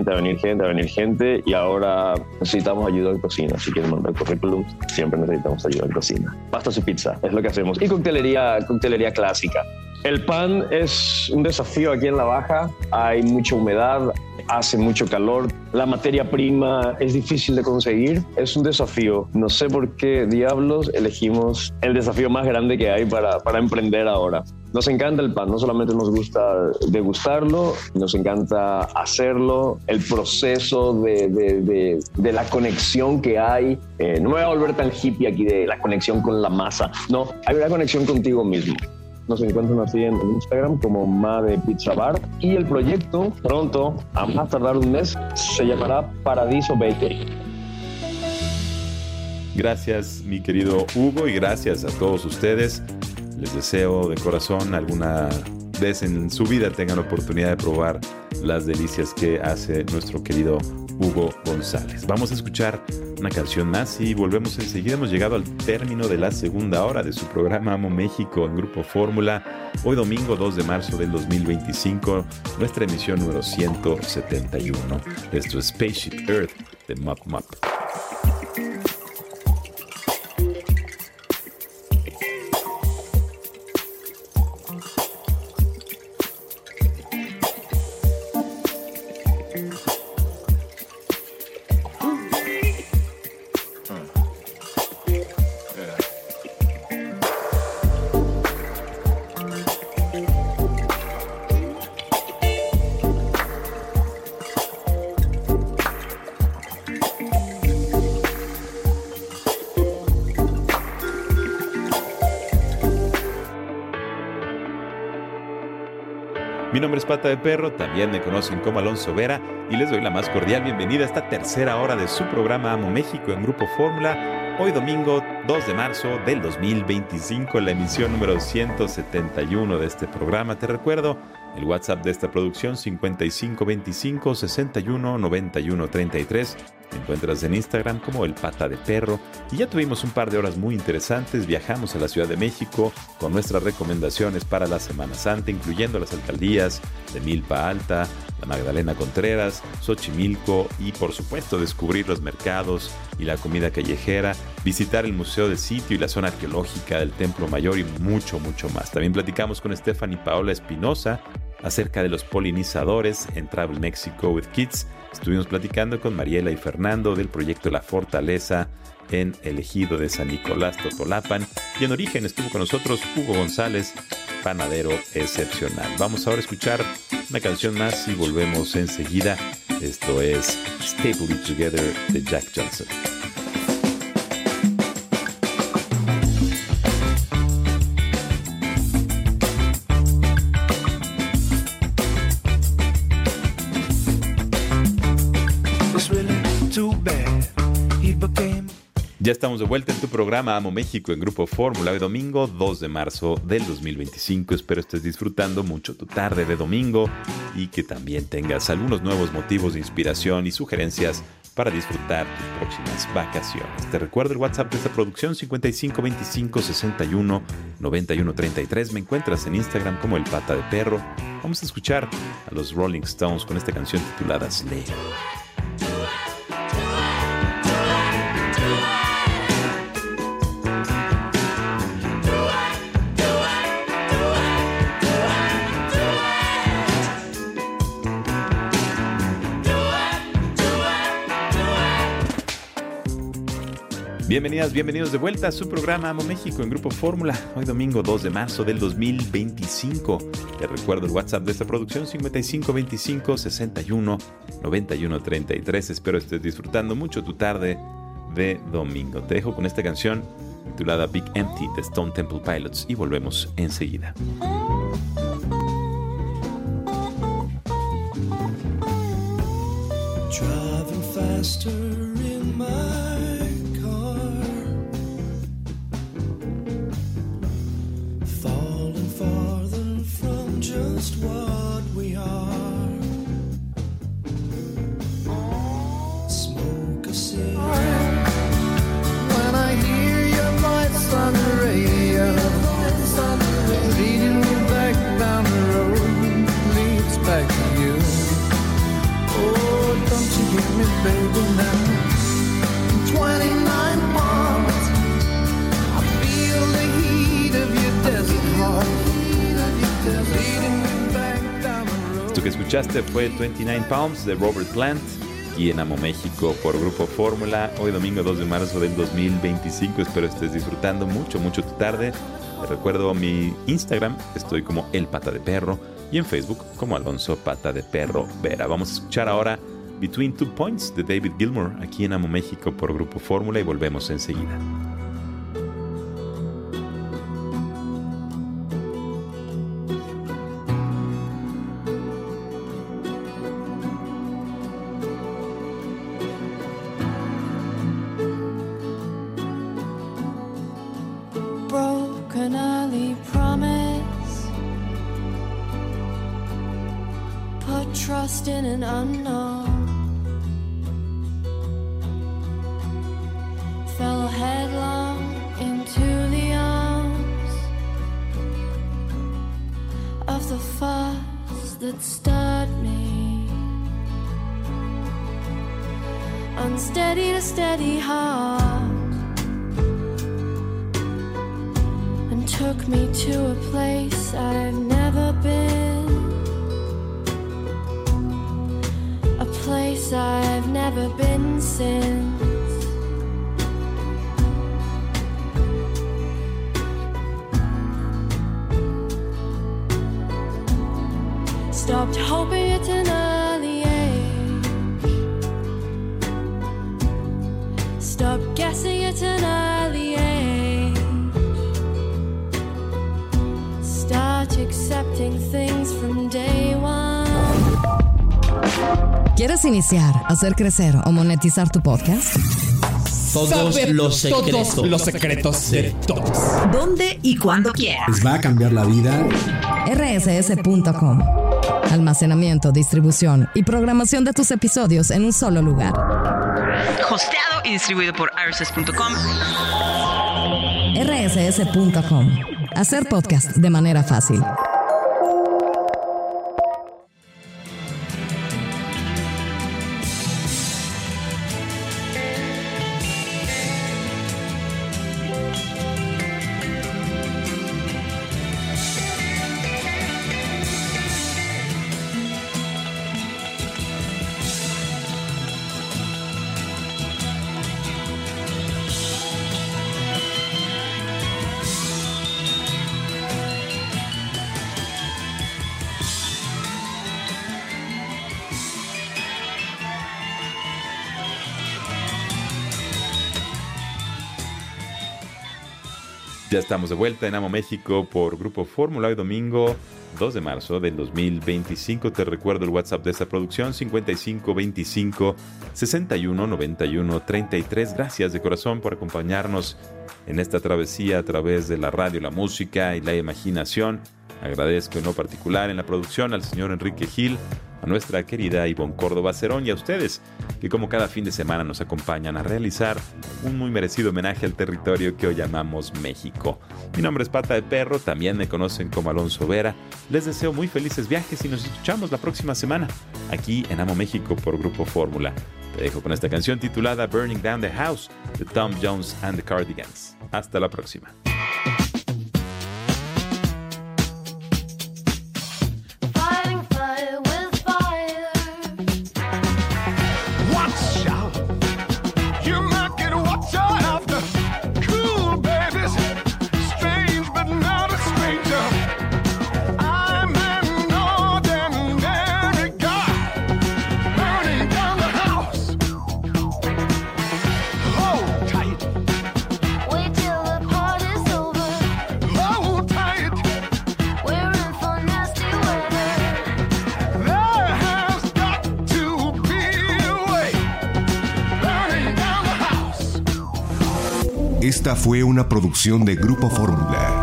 y ahora necesitamos ayuda en cocina. Si quieren mandar currículum, siempre necesitamos ayuda en cocina. Pastas y pizza es lo que hacemos. Y coctelería clásica. El pan es un desafío aquí en La Baja. Hay mucha humedad, hace mucho calor. La materia prima es difícil de conseguir. Es un desafío. No sé por qué diablos elegimos el desafío más grande que hay para emprender ahora. Nos encanta el pan, no solamente nos gusta degustarlo, nos encanta hacerlo, el proceso de la conexión que hay. No me voy a volver tan hippie aquí de la conexión con la masa. No, hay una conexión contigo mismo. Nos encuentran así en Instagram como Ma de Pizza Bar. Y el proyecto, pronto, a más tardar un mes, se llamará Paradiso Bakery. Gracias, mi querido Hugo, y gracias a todos ustedes. Les deseo de corazón alguna vez en su vida tengan la oportunidad de probar las delicias que hace nuestro querido Hugo González. Vamos a escuchar una canción más y volvemos enseguida. Hemos llegado al término de la segunda hora de su programa Amo México en Grupo Fórmula. Hoy domingo 2 de marzo del 2025, nuestra emisión número 171. Esto es Spaceship Earth de Mop Mop. Mi nombre es Pata de Perro, también me conocen como Alonso Vera y les doy la más cordial bienvenida a esta tercera hora de su programa Amo México en Grupo Fórmula. Hoy domingo 2 de marzo del 2025, la emisión número 171 de este programa. Te recuerdo el WhatsApp de esta producción 5525 61 91 33. Te encuentras en Instagram como El Pata de Perro. Y ya tuvimos un par de horas muy interesantes. Viajamos a la Ciudad de México con nuestras recomendaciones para la Semana Santa, incluyendo las alcaldías de Milpa Alta, la Magdalena Contreras, Xochimilco y por supuesto descubrir los mercados y la comida callejera, visitar el Museo del Sitio y la zona arqueológica del Templo Mayor y mucho más. También platicamos con Stephanie Paola Espinosa acerca de los polinizadores en Travel Mexico with Kids. Estuvimos platicando con Mariela y Fernando del proyecto La Fortaleza en el ejido de San Nicolás Totolapan. Y en Origen estuvo con nosotros Hugo González, panadero excepcional. Vamos ahora a escuchar una canción más y volvemos enseguida. Esto es Staple It Together de Jack Johnson. Ya estamos de vuelta en tu programa Amo México en Grupo Fórmula. Hoy domingo 2 de marzo del 2025. Espero estés disfrutando mucho tu tarde de domingo y que también tengas algunos nuevos motivos de inspiración y sugerencias para disfrutar tus próximas vacaciones. Te recuerdo el WhatsApp de esta producción 5525 61 91 33. Me encuentras en Instagram como El Pata de Perro. Vamos a escuchar a los Rolling Stones con esta canción titulada Slave. Bienvenidas, bienvenidos de vuelta a su programa Amo México en Grupo Fórmula. Hoy domingo 2 de marzo del 2025. Te recuerdo el WhatsApp de esta producción 5525 61 91 33. Espero estés disfrutando mucho tu tarde de domingo. Te dejo con esta canción titulada Big Empty de Stone Temple Pilots y volvemos enseguida. Driving faster in my farther from just what we are. Smoke a cigarette when I hear your voice on the radio, leading me back down the road, leads back to you. Oh, don't you hear me, baby, now? 29 miles, I feel the heat of your desert heart. Esto que escuchaste fue 29 Pounds de Robert Plant y en Amo México por Grupo Fórmula. Hoy domingo 2 de marzo del 2025. Espero estés disfrutando mucho tu tarde. Te recuerdo mi Instagram, estoy como El Pata de Perro y en Facebook como Alonso Pata de Perro Vera. Vamos a escuchar ahora Between Two Points de David Gilmour aquí en Amo México por Grupo Fórmula y volvemos enseguida. Broken alley. lost in an unknown. Fell headlong into the arms of the force that stirred me. Unsteady to steady heart, and took me to a place I've never been, a place I've never been since. Stopped hoping at an early age, stopped guessing at an early age, start accepting things from day one. ¿Quieres iniciar, hacer crecer o monetizar tu podcast? Todos los secretos de todos. ¿Dónde y cuándo quieras? Les va a cambiar la vida. rss.com. Almacenamiento, distribución y programación de tus episodios en un solo lugar. Hosteado y distribuido por rss.com. rss.com. Hacer podcast de manera fácil. Ya estamos de vuelta en Amo México por Grupo Fórmula. Hoy domingo 2 de marzo del 2025. Te recuerdo el WhatsApp de esta producción: 5525 61 91 33. Gracias de corazón por acompañarnos en esta travesía a través de la radio, la música y la imaginación. Agradezco en lo particular en la producción al señor Enrique Gil, a nuestra querida Ivonne Córdoba Cerón y a ustedes que como cada fin de semana nos acompañan a realizar un muy merecido homenaje al territorio que hoy llamamos México. Mi nombre es Pata de Perro, también me conocen como Alonso Vera. Les deseo muy felices viajes y nos escuchamos la próxima semana aquí en Amo México por Grupo Fórmula. Te dejo con esta canción titulada Burning Down the House de Tom Jones and the Cardigans. Hasta la próxima. Esta fue una producción de Grupo Fórmula.